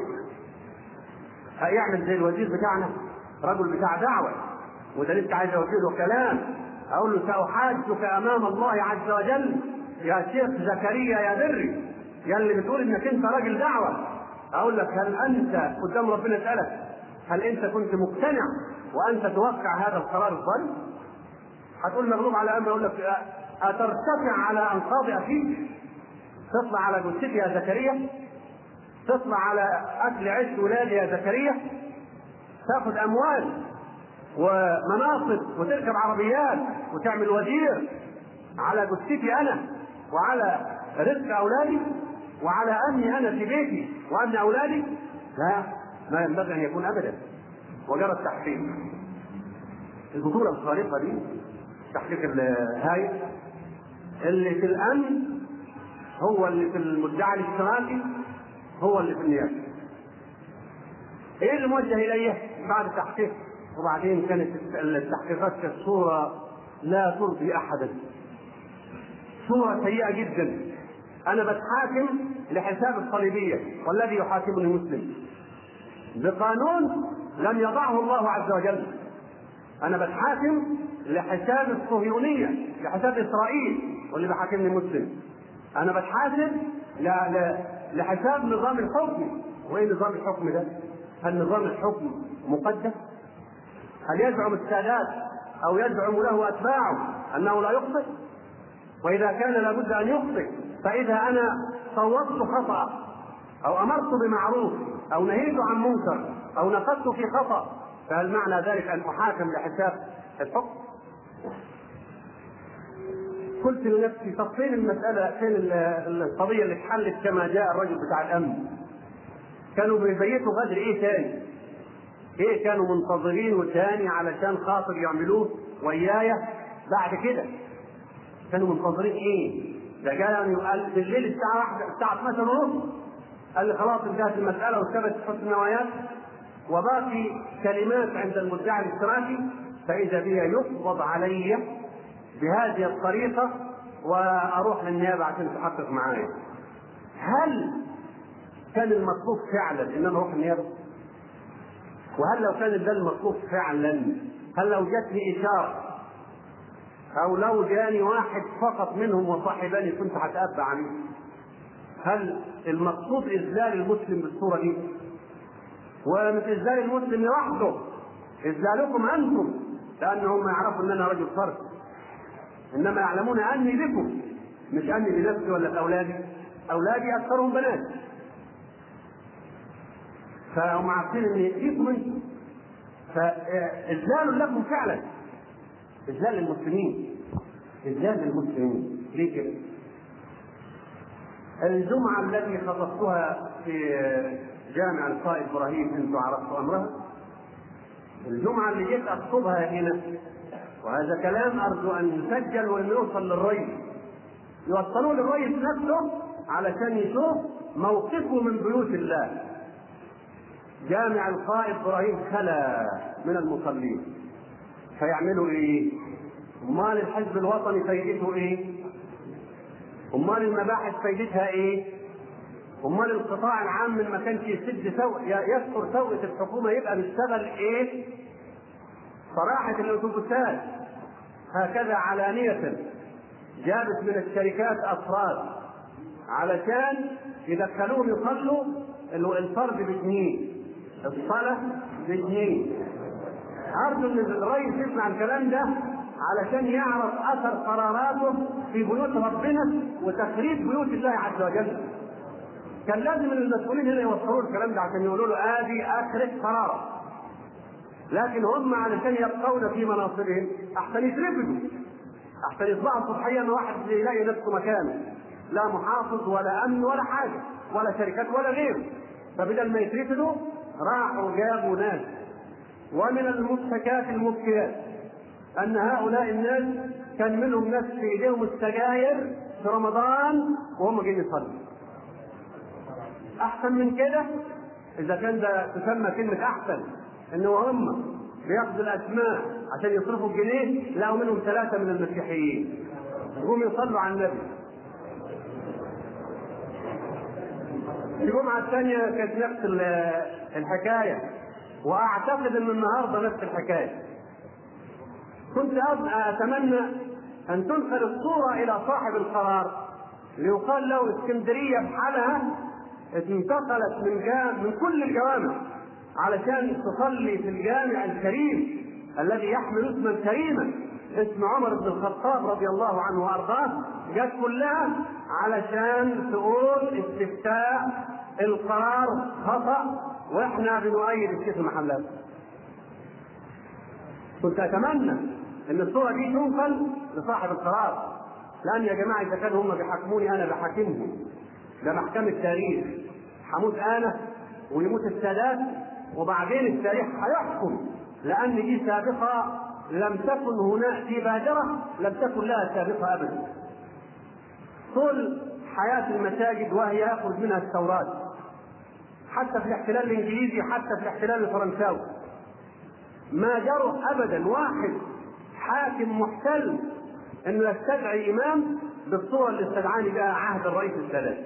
هيعمل زي الوزير بتاعنا، رجل بتاع دعوه، وده لسه عايز اوجه له كلام، اقول له ساحاجك امام الله عز وجل يا شيخ زكريا يا بري، يا اللي بتقول انك انت راجل دعوه، اقول لك هل انت قدام ربنا اسالك هل انت كنت مقتنع وانت توقع هذا القرار الظالم؟ هتقول مغلوب على امر، اقول لك اترتفع على انقاض اخيك؟ تطلع على جثتي يا زكريا؟ تطلع على اكل عيش ولادي يا زكريا؟ تاخذ اموال ومناصب وتركب عربيات وتعمل وزير على جثتي انا وعلى رزق اولادي وعلى امني انا في بيتي وامن اولادي؟ لا، ما ينبغي ان يكون ابدا. وجرى التحقيق، البطوله الخارقه دي، تحقيق الهاي اللي في الامن هو اللي في المدعي الاشتراكي هو اللي في النيابه. ايه اللي موجه اليه بعد التحقيق؟ وبعدين كانت التحقيقات كالصوره لا ترضي احدا، صوره سيئه جدا. انا بتحاكم لحساب الصليبيه والذي يحاكمني مسلم بقانون لم يضعه الله عز وجل. انا بتحاكم لحساب الصهيونيه، لحساب اسرائيل واللي بيحاكمني مسلم. انا بتحاسب لحساب نظام الحكم. وايه نظام الحكم ده؟ هل نظام الحكم مقدس؟ هل يزعم السادات او يزعم له اتباعه انه لا يخطئ؟ واذا كان لابد ان يخطئ، فاذا انا صوبت خطأ او امرت بمعروف او نهيت عن منكر او نقدت في خطأ، فهل معنى ذلك ان احاكم لحساب الحكم؟ قلت لنفسي طب فين المسألة، فين القضية اللي اتحلت كما جاء الرجل بتاع الأمن؟ كانوا بيبيتوا غدر ايه تاني؟ ايه كانوا منتظرين تاني علشان خاطر يعملوه ويايا بعد كده؟ كانوا منتظرين ايه؟ ده جاء قال بالليل الساعة 1 الساعة 12:30 قال لي خلاص انتهت المسألة وثبتت حسن النوايات وباقي كلمات عند المدعي الاشتراكي، فإذا بي يقبض علي بهذه الطريقة وأروح للنيابة عشان تحقق معايا. هل كان المطلوب فعلا ان انا اروح النيابة؟ وهل لو كان ده المطلوب فعلا، هل لو جاتني إشارة أو لو جاني واحد فقط منهم وصاحبني كنت هتأبى عنه؟ هل المقصود إذلال المسلم بالصورة دي؟ ومش إذلال المسلم لوحده، إذلالكم أنتم، لأنهم يعرفوا أن أنا رجل فرد، إنما يعلمون أني بكم، مش أني بنفسي ولا بأولادي. أولادي أكثرهم بنات، فهم عارفين أن فيكم أنتم، فإذلال لكم فعلا، إذلال للمسلمين، إذلال للمسلمين. ليه كده؟ الجمعة التي خطبتها في جامع القائد إبراهيم أنتم عرفتوا أمرها، الجمعة اللي جيت أخطبها هنا، وهذا كلام أرجو أن يسجل وأن يوصل للرئيس، يوصلوه للرئيس نفسه علشان يشوف موقفه من بيوت الله. جامع القائد إبراهيم خلا من المصلين، فيعملوا إيه؟ أمال الحزب الوطني فايدته إيه؟ أمال المباحث فايدتها إيه؟ أمال القطاع العام من ما كانش يسد يذكر توقيت الحكومة يبقى بيشتغل إيه؟ صراحة الأتوبيسات هكذا علانية جابت من الشركات أفراد علشان يدخلوهم يصلوا الفرد ب2، الصلاة ب2. أرجو أن الرئيس يسمع الكلام ده علشان يعرف أثر قراراته في بيوت ربنا وتخريب بيوت الله عز وجل. كان لازم المسؤولين هنا يوصلوا الكلام ده عشان يقولوا له آدي آخر قرار، لكن هم علشان يبقون في مناصبهم أحسن يترفدوا، أحسن يطلعوا صبحيا واحد يلاقي نفسه مكانه، لا محافظ ولا أمن ولا حاجة ولا شركات ولا غيره. فبدل ما يترفدوا راحوا جابوا ناس ومن المضحكات المبكيات أن هؤلاء الناس كان منهم ناس في إيديهم السجاير في رمضان وهم جايين يصلوا. أحسن من كده إذا كان ده تسمى كلمة أحسن، إنه هم بياخذوا الأسماء عشان يصرفوا الجنيه، لقوا منهم 3 من المسيحيين يقوموا يصلوا على النبي. الجمعة الثانية كانت نفس الحكاية، وأعتقد أن النهاردة نفس الحكاية. كنت أتمنى أن تنقل الصورة إلى صاحب القرار ليقال له اسكندرية بحالها انتقلت من كل الجوامع علشان تصلي في الجامع الكريم الذي يحمل اسما كريما اسم عمر بن الخطاب رضي الله عنه وارضاه، جت كلها علشان تقول استفتاء القرار خطأ واحنا بنؤيد الشيخ المحلات. كنت اتمنى ان الصورة دي تنقل لصاحب القرار، لان يا جماعة اذا كانوا هم بيحكموني انا بحاكمهم، ده محكمة تاريخ، هموت انا ويموت السادات وبعدين التاريخ هيحكم، لان دي سابقة لم تكن هناك في بادرة، لم تكن لها سابقة ابدا. طول حياة المساجد وهي يأخذ منها الثورات، حتى في الاحتلال الانجليزي، حتى في الاحتلال الفرنساوي، ما جرى ابدا واحد حاكم محتل انه يستدعي امام بالصورة اللي استدعاني بها عهد الرئيس السادات.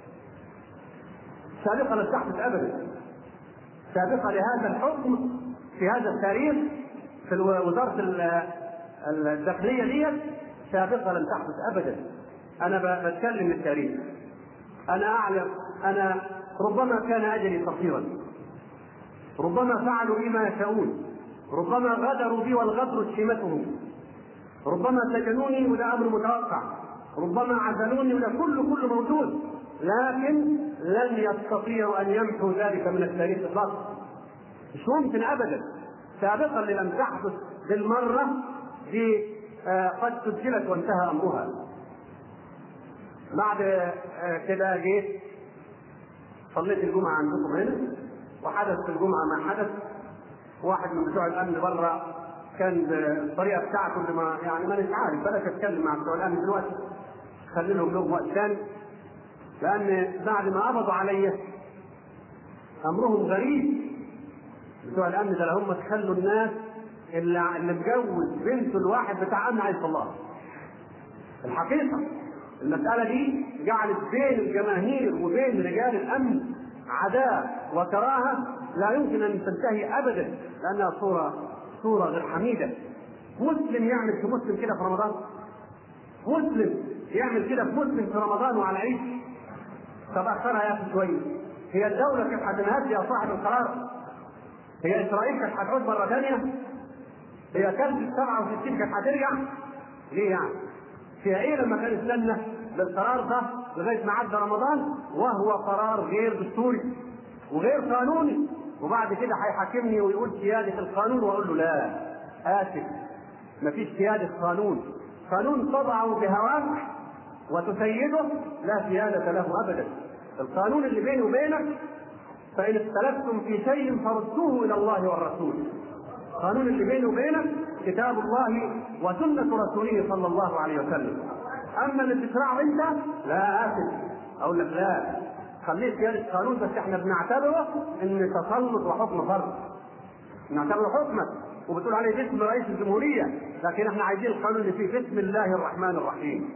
سابقة لم تحدث ابدا، سابقة لهذا الحكم في هذا التاريخ في وزارة الداخلية ديت، سابقة لم تحدث ابدا. انا بتكلم التاريخ، انا اعلم، انا ربما كان اجلي قصيرا، ربما فعلوا بي ما يشاءون، ربما غدروا بي والغدر شيمتهم، ربما سجنوني وده امر متوقع، ربما عزلوني وده كله موجود، لكن لن يستطيعوا ان يمحوا ذلك من التاريخ اطلاقا، مش ممكن ابدا. سابقا لم تحدث بالمره دي قد سجلت وانتهى امرها. بعد كده جيت صليت الجمعه عندكم هنا، وحدث في الجمعه ما حدث. واحد من بتوع الامن بره كان الطريقه بتاعته اللي ما يعني ما عارف، بلاش اتكلم مع بتوع الامن دلوقتي، خلي لهم وقت ثاني، لان بعد ما قبضوا عليا امرهم غريب. بتوع الامن ده هم تخلوا الناس اللي مجوز بنته الواحد بتاع امن عايز الله. الحقيقه المساله دي جعلت بين الجماهير وبين رجال الامن عداء وكراهه لا يمكن ان تنتهي ابدا، لانها صوره غير حميده. مسلم يعمل في مسلم كده في رمضان، مسلم يعمل كده في مسلم في رمضان وعلى عيد. طب اخرها يا اخي شويه، هي الدوله كانت هتنهد يا صاحب القرار؟ هي اسرائيل كانت هتعود مره ثانيه؟ هي كانت 67 كانت هترجع؟ ليه يعني؟ فيها ايه لما كان استنى للقرار ده لغايه ما عدى رمضان وهو قرار غير دستوري وغير قانوني، وبعد كده هيحاكمني ويقول سياده القانون، واقول له لا اسف، مفيش سياده قانون، قانون تضعه بهواك وتسيده لا سياده له ابدا. القانون اللي بيني وبينك فان اختلفتم في شيء فردوه الى الله والرسول. القانون اللي بيني وبينك كتاب الله وسنه رسوله صلى الله عليه وسلم. اما اللي تشرعه انت لا اسف، اقول لك لا، خليه سياده قانون، بس احنا بنعتبره ان تسلط وحكم فرض، نعتبره حكمك وبتقول عليه باسم رئيس الجمهوريه، لكن احنا عايزين القانون اللي فيه بسم الله الرحمن الرحيم.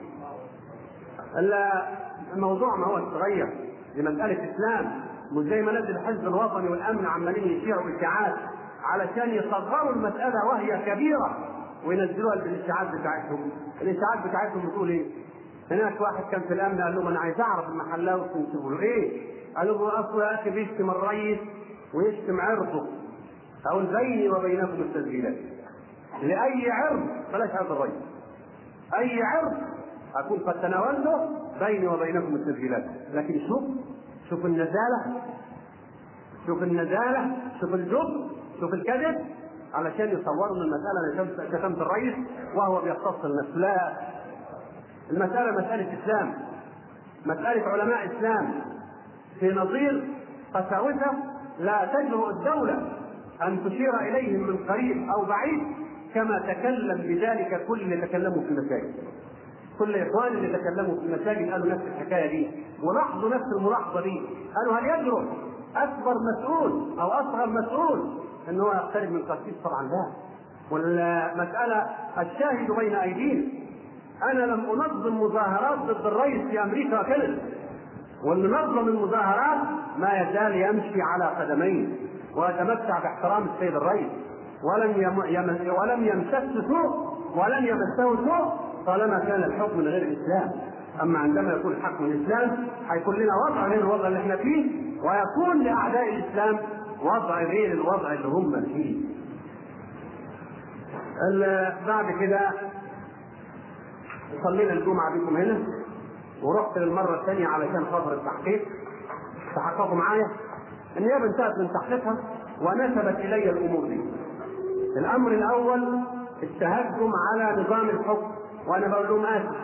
الموضوع ما هو تغير لمساله اسلام، مش زي ما نزل الحزب الوطني والامن عمالين يشيعوا اشاعات علشان يصغروا المساله وهي كبيره وينزلوها بالاشاعات بتاعتهم. الاشاعات بتاعتهم بتقول ايه؟ هناك واحد كان في الامن قال لهم انا عايز اعرف المحلاوي تقولوا ايه؟ قالوا له اصله يا اخي بيشتم الرئيس ويشتم عرضه. اقول بيني وبينكم التسجيلات، لاي عرض بلاش عرض الرئيس، اي عرض اكون قد تناولته بيني وبينكم التسجيلات. لكن شوف النزاله، شوف الجبن، شوف الكذب، علشان يصوروا ان المساله شتمت الرئيس وهو بيختص النفس. لا، المساله مساله اسلام، مساله علماء اسلام، في نظير قساوسه لا تجرؤ الدوله أن تشير إليهم من قريب أو بعيد، كما تكلم بذلك كل اللي تكلموا في المساجد. كل إخوان اللي تكلموا في المساجد قالوا نفس الحكاية دي، ولاحظوا نفس الملاحظة دي. قالوا هل يجرؤ أكبر مسؤول أو أصغر مسؤول أنه يقترب من قسيس؟ طبعا لا. والمسألة الشاهد بين أيدينا. أنا لم أنظم مظاهرات ضد الرئيس في أمريكا وكندا، والمنظم المظاهرات ما يزال يمشي على قدميه ويتمتع باحترام السيد الرئيس، ولم يمسسه سوء ولن يمسه سوء طالما كان الحكم من غير الإسلام. أما عندما يكون الحكم من الإسلام هيكون لنا وضع غير الوضع اللي احنا فيه، ويكون لأعداء الإسلام وضع غير الوضع اللي هم فيه. بعد كده صلينا الجمعة بكم هنا، ورحت للمرة الثانية علشان خاطر التحقيق. تحققوا معايا. النيابة انتهت من تحقيقها ونسبت إلي الأمور دي. الأمر الأول التهجم على نظام الحكم، وأنا بقول لهم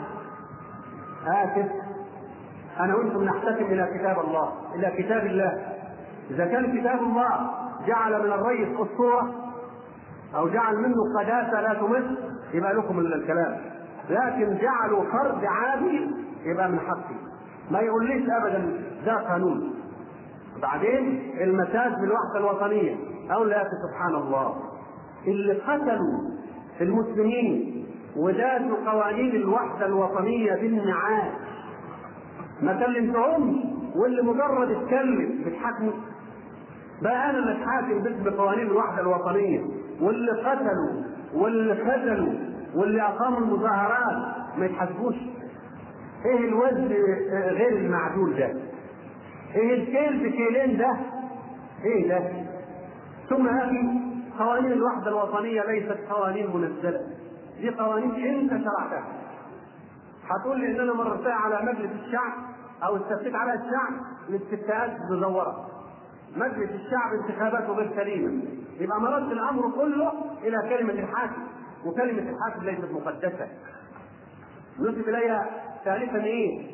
آسف، أنا وأنتم نحتكم إلى كتاب الله، إلى كتاب الله. إذا كان كتاب الله جعل من الرئيس أسطورة أو جعل منه قداسة لا تمس، يبقى لكم الكلام. لكن جعلوا فرد عادي يبقى من حقي. ما يقوليش أبدا ده قانون. بعدين المساس بالوحدة الوطنية، أقول لا سبحان الله، اللي قتلوا المسلمين وداسوا قوانين الوحدة الوطنية بالنعاس ما كلمتهمش، واللي مجرد اتكلم بتحاكموا. بقى أنا اللي اتحاكم باسم قوانين الوحدة الوطنية، واللي قتلوا واللي خذلوا واللي أقاموا المظاهرات ما يتحاسبوش. إيه الوزن غير المعدول ده؟ إيه الكيل بكيلين ده؟ إيه ده؟ ثم هذه قوانين الوحدة الوطنية ليست قوانين منزلة، دي قوانين أنت شرعتها. هتقول لي إن أنا مررتها على مجلس الشعب أو استفتيت على الشعب، الاستفتاءات مزورة. مجلس الشعب انتخاباته غير سليمة، يبقى مرد الأمر كله إلى كلمة الحاكم، وكلمة الحاكم ليست مقدسة. نسب إليها ثالثا إيه؟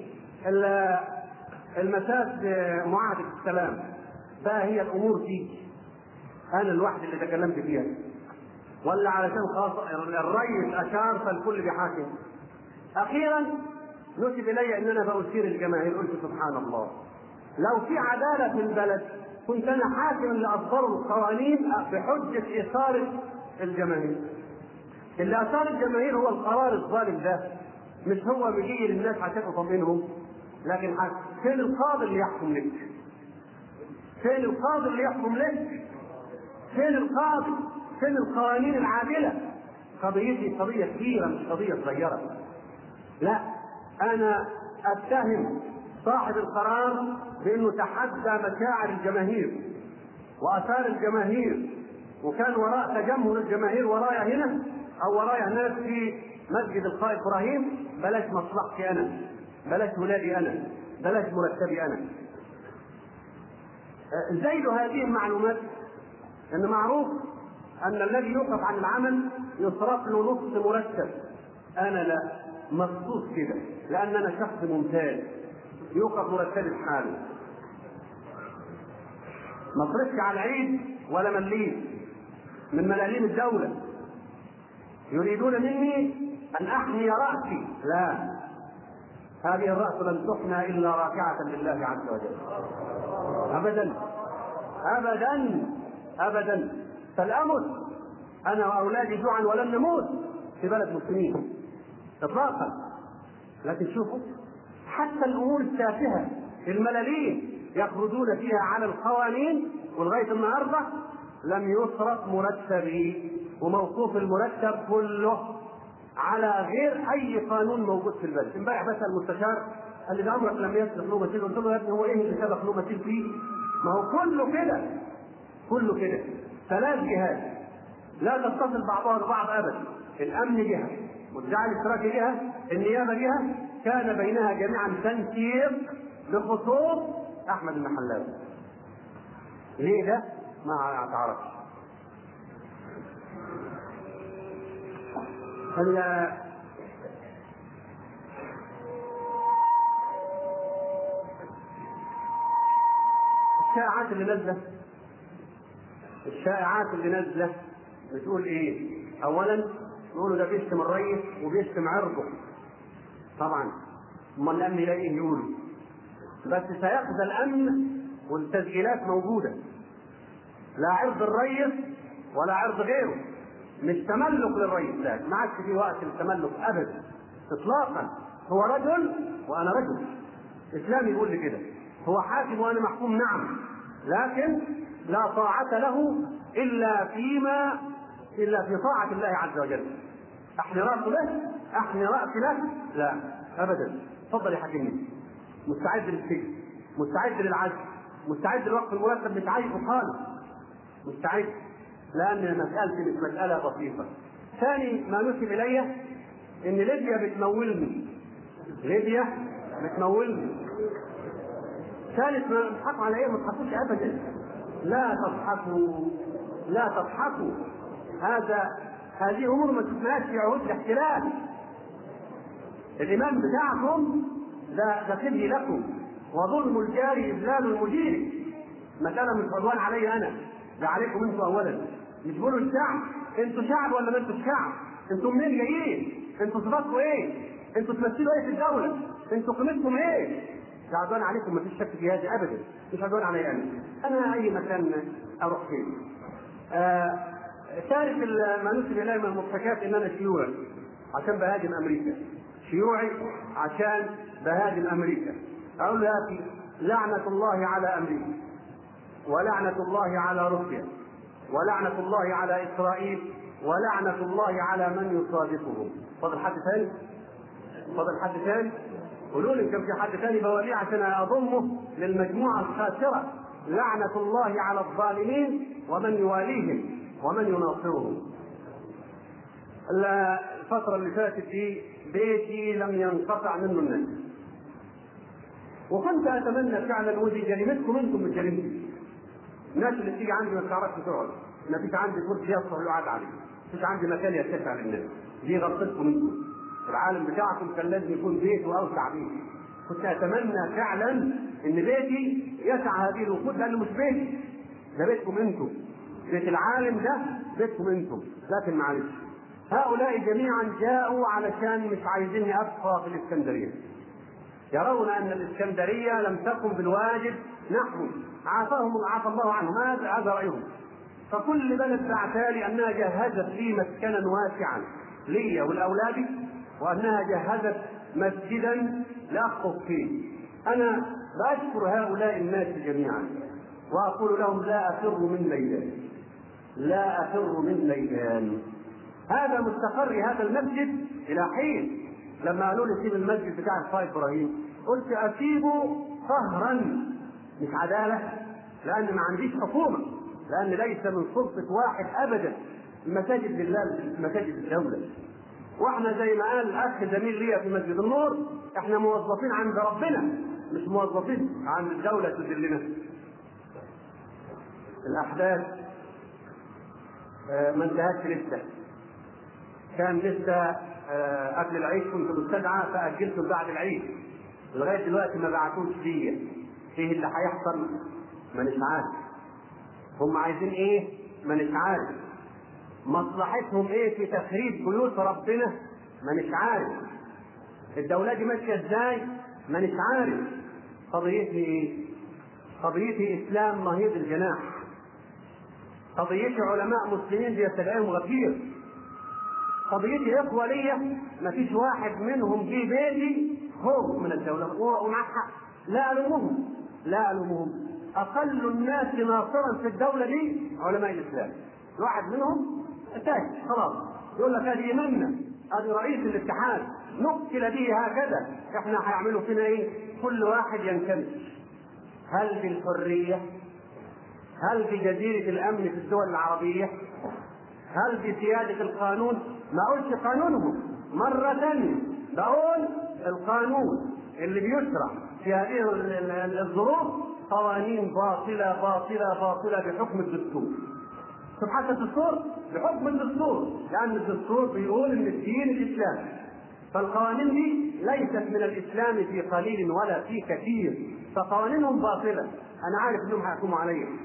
المساس معاهدة السلام. بقى هي الأمور دي أنا الواحد اللي تكلمت فيها، ولا علشان خاص الرئيس أشار فالكل بحاكم؟ أخيرا نسب إلي أن أنا بأثير الجماهير. قلت سبحان الله، لو في عدالة في البلد كنت أنا حاكم لأصدر القوانين بحجة إثارة الجماهير. اللي أثار الجماهير هو القرار الظالم ده، مش هو بيجي للناس عشان يطمئنهم. لكن فين القاضي اللي يحكم لك؟ فين القاضي اللي يحكم لك؟ فين القاضي؟ فين القوانين العادلة؟ قضيتي قضية كبيرة مش قضية صغيرة. لا، أنا أتهم صاحب القرار بأنه تحدى مشاعر الجماهير وأثار الجماهير، وكان وراء تجمهر الجماهير ورايا هنا أو ورايا هناك في مسجد القائد إبراهيم. بلاش مصلحتي أنا، بلاش ولادي أنا، بلاش مرتبي أنا. زيد هذه المعلومات أن معروف أن الذي يوقف عن العمل يصرف له نصف مرتب. أنا لا، مخصوص كده لأن أنا شخص ممتاز يوقف مرتب الحال. ما صرفش على العيد ولا مليم من ملاليم الدولة. يريدون مني أن أحمي رأسي، لا، هذه الرأس لن تحمى إلا راكعة لله عز وجل. أبدا أبدا أبدا. فالأمت أنا وأولادي جوعا ولن نموت في بلد مسلمين إطلاقا. لكن شوفوا حتى الأمور التافهة الملاليم يخرجون فيها على القوانين، ولغاية النهاردة لم يصرف مرتبي، وموقوف المرتب كله على غير أي قانون موجود في البلد. امبارح بس المستشار قال لي ده عمرك لم يسبق له مثيل. قلت له يا ابني هو إيه اللي سبق له مثيل فيه؟ ما هو كله كده، كله كده. ثلاث جهات لا تتصل بعضها ببعض أبدا. الأمن جهة، والدعم الاشتراكي جهة، النيابة جهة، كان بينها جميعا تنسيق بخصوص أحمد المحلاوي. ليه ده؟ ما تعرفش. الشائعات اللي نزلت الشائعات اللي نازله بتقول ايه؟ اولا يقولوا ده بيشتم الرئيس وبيشتم عرضه. طبعا امال الامن يلاقي ايه يقولوا؟ بس سيخزى الامن والتسجيلات موجوده، لا عرض الرئيس ولا عرض غيره، مش تملك للرئيس، لا ما عادش في وقت للتملك ابدا اطلاقا. هو رجل وانا رجل، الاسلام يقول لي كده، هو حاكم وانا محكوم نعم، لكن لا طاعة له الا في طاعة الله عز وجل. احني رأسي له، احني رأسي له، لا ابدا. تفضل يحاكمني، مستعد للسجن، مستعد للعزل، مستعد للوقت المرتب، مش عايزه خالص، مستعد، لان مسألتي مش مسألة بسيطة. ثاني ما نسب الي ان ليبيا بتمولني، ليبيا بتمولني. ثالث ما تضحكوا على ايه؟ ما تضحكوش ابدا، لا تضحكوا، لا تضحكوا، هذه امور ما شفناهاش في عهود الاحتلال. الامام بتاعكم ده خزي لكم، وظلم الجار اذلال المدير. مسألة مش عدوان علي انا، ده عليكم انتوا اولا. مش بيقولوا الشعب؟ انتوا شعب ولا ما انتوا شعب؟ انتوا منين جايين؟ انتوا صفاتكم ايه؟ انتوا تمثلوا ايه في الدولة؟ انتوا قيمتكم ايه؟ مش عدوان عليكم، ما فيش شك في هذا ابدا، مش عدوان علي انا اي مكان اروح فيه. ثالث ما نسب الي من المضحكات ان انا شيوعي عشان بهاجم امريكا، شيوعي عشان بهاجم امريكا. اقول له يا اخي لعنة الله على امريكا، ولعنة الله على روسيا، ولعنة الله على اسرائيل، ولعنة الله على من يصادقهم. فضل حد ثاني؟ فضل حد ثاني؟ قولوا لي كم في حد ثاني بوليه عشان اضمه للمجموعة الخاسرة. لعنة الله على الظالمين ومن يواليهم ومن يناصرهم. الفترة اللي فاتت دي بيتي لم ينقطع منه الناس، وكنت اتمنى فعلا، ودي جريمتكم انتم مش جريمتي. الناس اللي تيجي عندي ما بتعرفش تقعد، ما فيش عندي كرسي يصلح يقعد عليه، ما فيش عندي مكان يتسع للناس، دي غلطتكم انتم. العالم بتاعكم كان لازم يكون بيته اوسع بيت. كنت اتمنى فعلا ان بيتي يسع هذه الوقود، لانه مش بيتي، ده بيتكم انتم، بيت العالم ده بيتكم انتم. لكن معلش، هؤلاء جميعا جاءوا علشان مش عايزيني ابقى في الاسكندريه، يرون ان الاسكندريه لم تقم بالواجب نحو عافى الله عنهم، هذا رايهم. فكل بلد بعتالي انها جهزت لي مسكنا واسعا لي ولاولادي، وانها جهزت مسجدا لاخطب فيه. انا باشكر هؤلاء الناس جميعا واقول لهم لا افر من ميدان، لا افر من ميدان. هذا مستقر هذا المسجد الى حين. لما قالوا لي سيب المسجد بتاع القائد ابراهيم، قلت اسيبه قهرا مش عداله، لان ما عنديش حكومه، لان ليس من سلطه واحد ابدا. المساجد لله، مساجد الدوله، واحنا زي ما قال الاخ زميل ليا في مسجد النور، احنا موظفين عند ربنا، مش موظفين عند الدوله تذلنا. الاحداث ما انتهتش لسه، كان لسه قبل العيد كنت مستدعى فاجلته بعد العيد، لغايه دلوقتي ما بعتوش ليا. ايه اللي هيحصل؟ ما نش عارف. هم عايزين ايه؟ ما نش عارف. مصلحتهم ايه في تخريب بيوت ربنا؟ ما نش عارف. الدولة دي ماشيه ازاي؟ ما نش عارف. قضيتي ايه؟ قضيتي اسلام نهيض الجناح، قضيتي علماء مسلمين بيستدعيهم غفير، قضيتي اخوه ليا ما فيش واحد منهم في بيتي خوف من الدوله ومع حق. لا الومهم، لا الومهم. اقل الناس ناصرا في الدوله دي علماء الاسلام. واحد منهم تاج خلاص يقول لك هذه يمنا، هذه رئيس الاتحاد نقتل به هكذا، احنا هيعملوا فينا ايه؟ كل واحد ينكمش. هل بالحريه؟ هل بجزيره الامن في الدول العربيه؟ هل بسياده القانون؟ ما اقولش قانونهم مره ثانيه، بقول القانون اللي بيشرع في هذه الظروف قوانين باطله باطله باطله بحكم الدستور. سبحان الدستور بحكم الدستور، لان الدستور بيقول ان الدين الاسلام، فالقوانين دي ليست من الاسلام في قليل ولا في كثير، فقوانينهم باطله. انا عارف انهم هيحكموا عليا،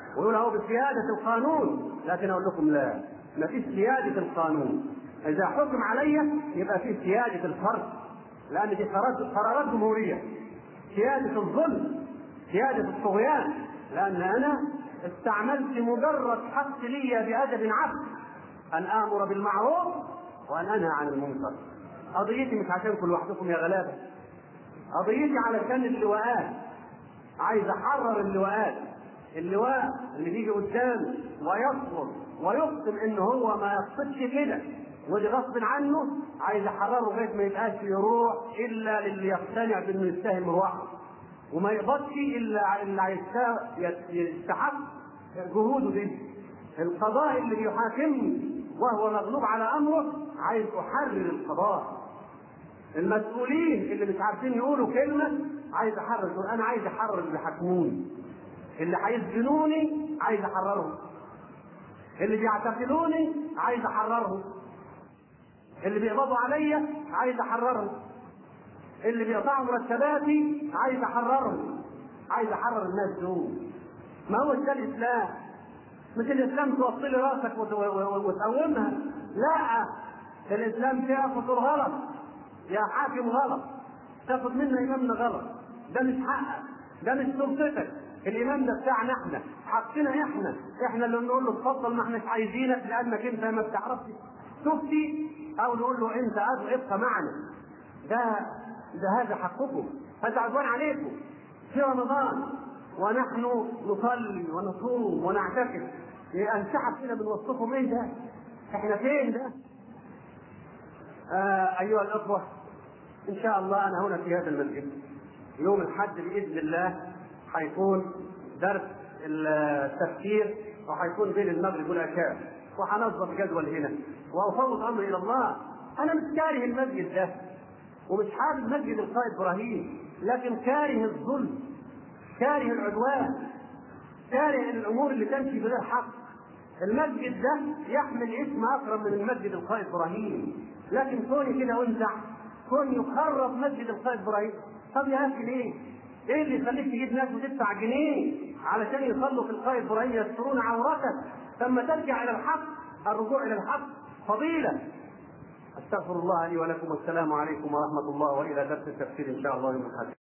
ويقول هو بسيادة القانون، لكن أقول لكم لا، ما فيش سيادة القانون. إذا حكم علي يبقى فيه سيادة الفرد، لأن دي قرارات جمهورية. سيادة الظلم، سيادة الطغيان، لأن أنا استعملت مجرد حق لي بأدب عبد أن آمر بالمعروف وأن أنهى عن المنكر. قضيتي مش عشانكم لوحدكم يا غلابة، قضيتي علشان اللواءات. عايز أحرر اللواءات، اللواء اللي بيجي قدامي ويصمم ويقسم إن هو ما يقصدش كده ودي غصب عنه، عايز أحرره لغاية ما يبقاش يروح إلا للي يقتنع بإنه يستاهل مروحه، وما يقبضش إلا اللي يستحق جهوده دي. القضاء اللي بيحاكمني وهو مغلوب على أمره عايز أحرر القضاء. المسؤولين اللي مش عارفين يقولوا كلمة عايز أحرر، أنا عايز أحرر اللي بيحاكموني، اللي هيسجنوني عايز أحررهم، اللي بيعتقلوني عايز أحررهم، اللي بيقبضوا عليا عايز أحررهم، اللي بيقطعوا مرتباتي عايز أحررهم. عايز أحرر الناس دول. ما هو ده الإسلام؟ مش الإسلام توصلي راسك وتقومها، لا، الإسلام تاخد الغلط يا حاكم غلط، تاخد منا إمامنا غلط، ده مش حقك، ده مش سلطتك، الإمام ده بتاعنا احنا، حقنا احنا اللي نقول له اتفضل ما احناش عايزينك لأنك انت ما بتعرفش تفتي، أو نقول له انت ابقى معنا. هذا حقكم، هذا عدوان عليكم في رمضان ونحن نصلي ونصوم ونعتكف، الشعب كده بنوصفهم ايه ده؟ احنا فين ده؟ ايها الاخوه، ان شاء الله انا هنا في هذا المسجد يوم الحد باذن الله حيكون درس التفكير، وحيكون بين المغرب والعشاء، وحنظم جدول هنا وافوض امري الى الله. انا مش كاره المسجد ده ومش حابب مسجد القائد ابراهيم، لكن كاره الظلم، كاره العدوان، كاره الامور اللي تمشي بغير حق. المسجد ده يحمل اسم اكرم من المسجد القائد ابراهيم، لكن كوني كده وانت كون يخرب مسجد القائد ابراهيم. طب يا اخي ليه؟ ايه اللي يخليك تجيب ناس وتدفع جنيه علشان يصلوا في القائد ابراهيم يسترون عورتك؟ ثم ترجع الى الحق. الرجوع الى الحق فضيله. استغفر الله لي ولكم، والسلام عليكم ورحمه الله، والى درس التفسير ان شاء الله يوم الاحد.